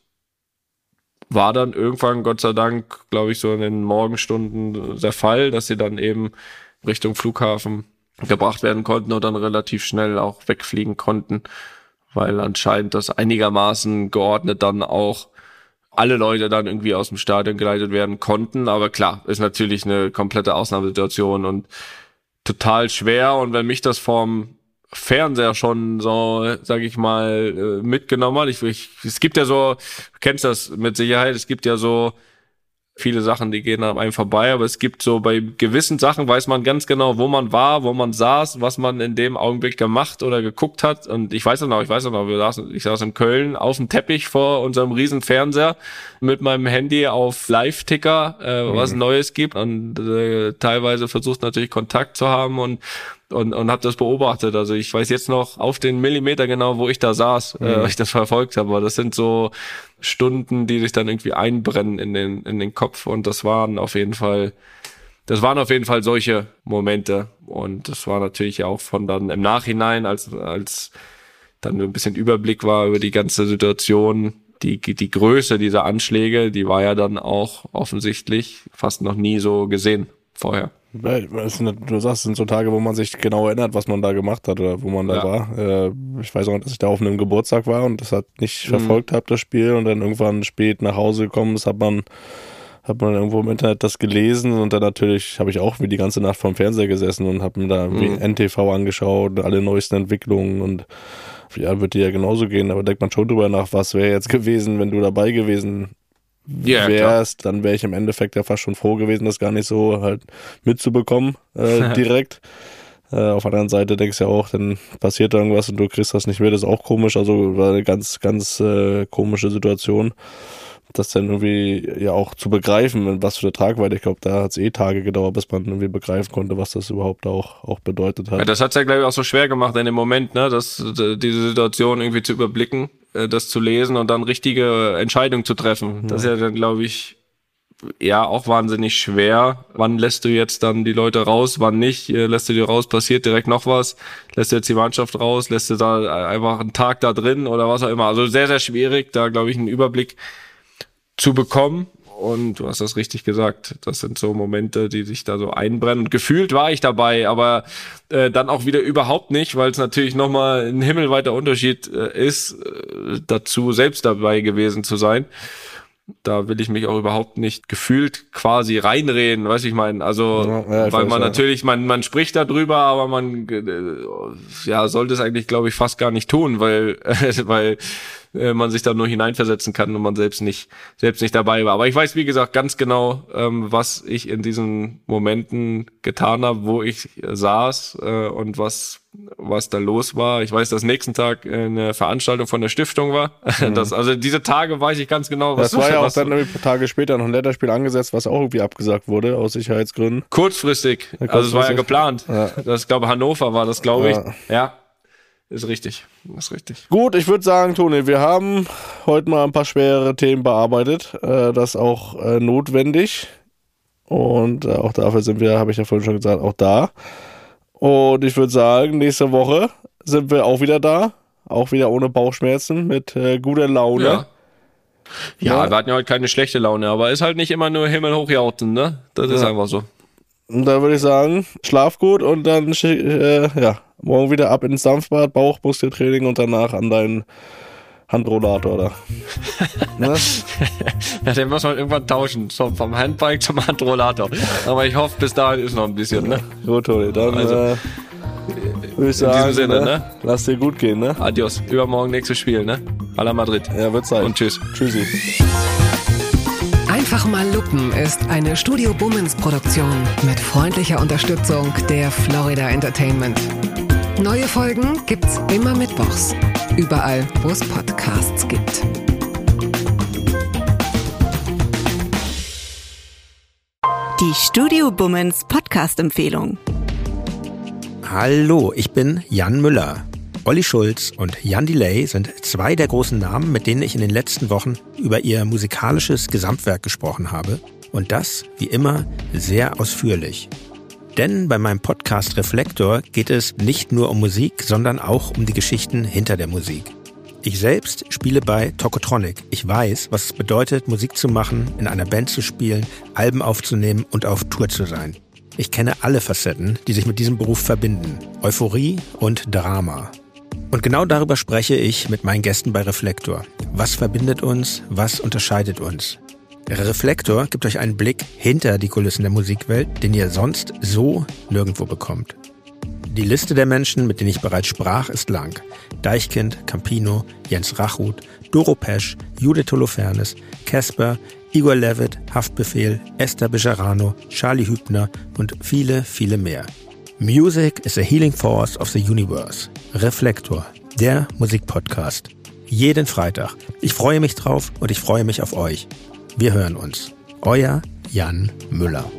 war dann irgendwann, Gott sei Dank, glaube ich, so in den Morgenstunden der Fall, dass sie dann eben Richtung Flughafen gebracht werden konnten und dann relativ schnell auch wegfliegen konnten, weil anscheinend das einigermaßen geordnet dann auch alle Leute dann irgendwie aus dem Stadion geleitet werden konnten. Aber klar, ist natürlich eine komplette Ausnahmesituation und total schwer. Und wenn mich das vorm Fernseher schon so, sag ich mal, mitgenommen hat, es gibt ja so, du kennst das mit Sicherheit, es gibt ja so viele Sachen, die gehen an einem vorbei, aber es gibt so, bei gewissen Sachen weiß man ganz genau, wo man war, wo man saß, was man in dem Augenblick gemacht oder geguckt hat. Und ich weiß noch, ich saß in Köln auf dem Teppich vor unserem riesen Fernseher mit meinem Handy auf Live-Ticker, was Neues gibt, und teilweise versucht natürlich Kontakt zu haben und habe das beobachtet. Also ich weiß jetzt noch auf den Millimeter genau, wo ich da saß, weil ich das verfolgt habe. Aber das sind so Stunden, die sich dann irgendwie einbrennen in den Kopf. Und das waren auf jeden Fall solche Momente. Und das war natürlich auch von dann im Nachhinein, als dann ein bisschen Überblick war über die ganze Situation, die Größe dieser Anschläge, die war ja dann auch offensichtlich fast noch nie so gesehen vorher. Du sagst, es sind so Tage, wo man sich genau erinnert, was man da gemacht hat oder wo man da war. Ich weiß auch, dass ich da auf einem Geburtstag war und das nicht verfolgt habe, das Spiel, und dann irgendwann spät nach Hause gekommen ist, hat man irgendwo im Internet das gelesen, und dann natürlich habe ich auch wie die ganze Nacht vorm Fernseher gesessen und habe mir da NTV angeschaut, alle neuesten Entwicklungen, und ja, wird dir ja genauso gehen, aber denkt man schon drüber nach, was wäre jetzt gewesen, wenn du dabei gewesen wärst, dann wäre ich im Endeffekt ja fast schon froh gewesen, das gar nicht so halt mitzubekommen, direkt. Auf der anderen Seite denkst du ja auch, dann passiert irgendwas und du kriegst das nicht mit, das ist auch komisch, also war eine ganz, ganz komische Situation. das dann irgendwie ja auch zu begreifen, was für eine Tragweite. Ich glaube, da hat es Tage gedauert, bis man irgendwie begreifen konnte, was das überhaupt auch bedeutet hat. Ja, das hat es ja, glaube ich, auch so schwer gemacht in dem Moment, ne, diese Situation irgendwie zu überblicken, das zu lesen und dann richtige Entscheidungen zu treffen. Das ist ja dann, glaube ich, ja auch wahnsinnig schwer. Wann lässt du jetzt dann die Leute raus, wann nicht? Lässt du die raus, passiert direkt noch was? Lässt du jetzt die Mannschaft raus? Lässt du da einfach einen Tag da drin oder was auch immer? Also sehr, sehr schwierig, da, glaube ich, einen Überblick zu bekommen. Und du hast das richtig gesagt. Das sind so Momente, die sich da so einbrennen. Und gefühlt war ich dabei, aber dann auch wieder überhaupt nicht, weil es natürlich nochmal ein himmelweiter Unterschied ist, dazu selbst dabei gewesen zu sein. Da will ich mich auch überhaupt nicht gefühlt quasi reinreden, weißt du, ich meine, also ja, weil man natürlich, man spricht darüber, aber man sollte es eigentlich, glaube ich, fast gar nicht tun, weil man sich da nur hineinversetzen kann und man selbst nicht dabei war. Aber ich weiß, wie gesagt, ganz genau, was ich in diesen Momenten getan habe, wo ich saß und was da los war. Ich weiß, dass nächsten Tag eine Veranstaltung von der Stiftung war. Also diese Tage weiß ich ganz genau. Was das war ja auch dann ein paar Tage später noch ein Länderspiel angesetzt, was auch irgendwie abgesagt wurde, aus Sicherheitsgründen. Kurzfristig. Also es war ja geplant. Ja. Das, glaube Hannover war das, glaube ich. Ja. Ist richtig. Gut, ich würde sagen, Toni, wir haben heute mal ein paar schwere Themen bearbeitet. Das ist auch notwendig. Und auch dafür sind wir, habe ich ja vorhin schon gesagt, auch da. Und ich würde sagen, nächste Woche sind wir auch wieder da. Auch wieder ohne Bauchschmerzen, mit guter Laune. Ja, wir hatten ja heute keine schlechte Laune, aber ist halt nicht immer nur himmelhoch jauchzen, ne? Das ist einfach so. Und da würde ich sagen, schlaf gut und dann, morgen wieder ab ins Dampfbad, Bauchmuskeltraining und danach an deinen Handrollator, oder? Ne? Ja, den muss man irgendwann tauschen, vom Handbike zum Handrollator. Aber ich hoffe, bis dahin ist noch ein bisschen, ne? Gut, Toni, dann würde ich sagen, in diesem Sinne, ne? Lass dir gut gehen, ne? Adios, übermorgen nächstes Spiel, ne? Hala Madrid. Ja, wird Zeit. Und tschüss. Tschüssi. Einfach mal lupen ist eine Studio Bummens Produktion mit freundlicher Unterstützung der Florida Entertainment. Neue Folgen gibt's immer mittwochs. Überall, wo es Podcasts gibt. Die Studio Bummens Podcast-Empfehlung. Hallo, ich bin Jan Müller. Olli Schulz und Jan Delay sind zwei der großen Namen, mit denen ich in den letzten Wochen über ihr musikalisches Gesamtwerk gesprochen habe. Und das, wie immer, sehr ausführlich. Denn bei meinem Podcast Reflektor geht es nicht nur um Musik, sondern auch um die Geschichten hinter der Musik. Ich selbst spiele bei Tokotronic. Ich weiß, was es bedeutet, Musik zu machen, in einer Band zu spielen, Alben aufzunehmen und auf Tour zu sein. Ich kenne alle Facetten, die sich mit diesem Beruf verbinden. Euphorie und Drama. Und genau darüber spreche ich mit meinen Gästen bei Reflektor. Was verbindet uns? Was unterscheidet uns? Reflektor gibt euch einen Blick hinter die Kulissen der Musikwelt, den ihr sonst so nirgendwo bekommt. Die Liste der Menschen, mit denen ich bereits sprach, ist lang. Deichkind, Campino, Jens Rachut, Doro Pesch, Judith Holofernes, Casper, Igor Levit, Haftbefehl, Esther Bejarano, Charlie Hübner und viele, viele mehr. Music is a healing force of the universe. Reflektor, der Musikpodcast. Jeden Freitag. Ich freue mich drauf und ich freue mich auf euch. Wir hören uns. Euer Jan Müller.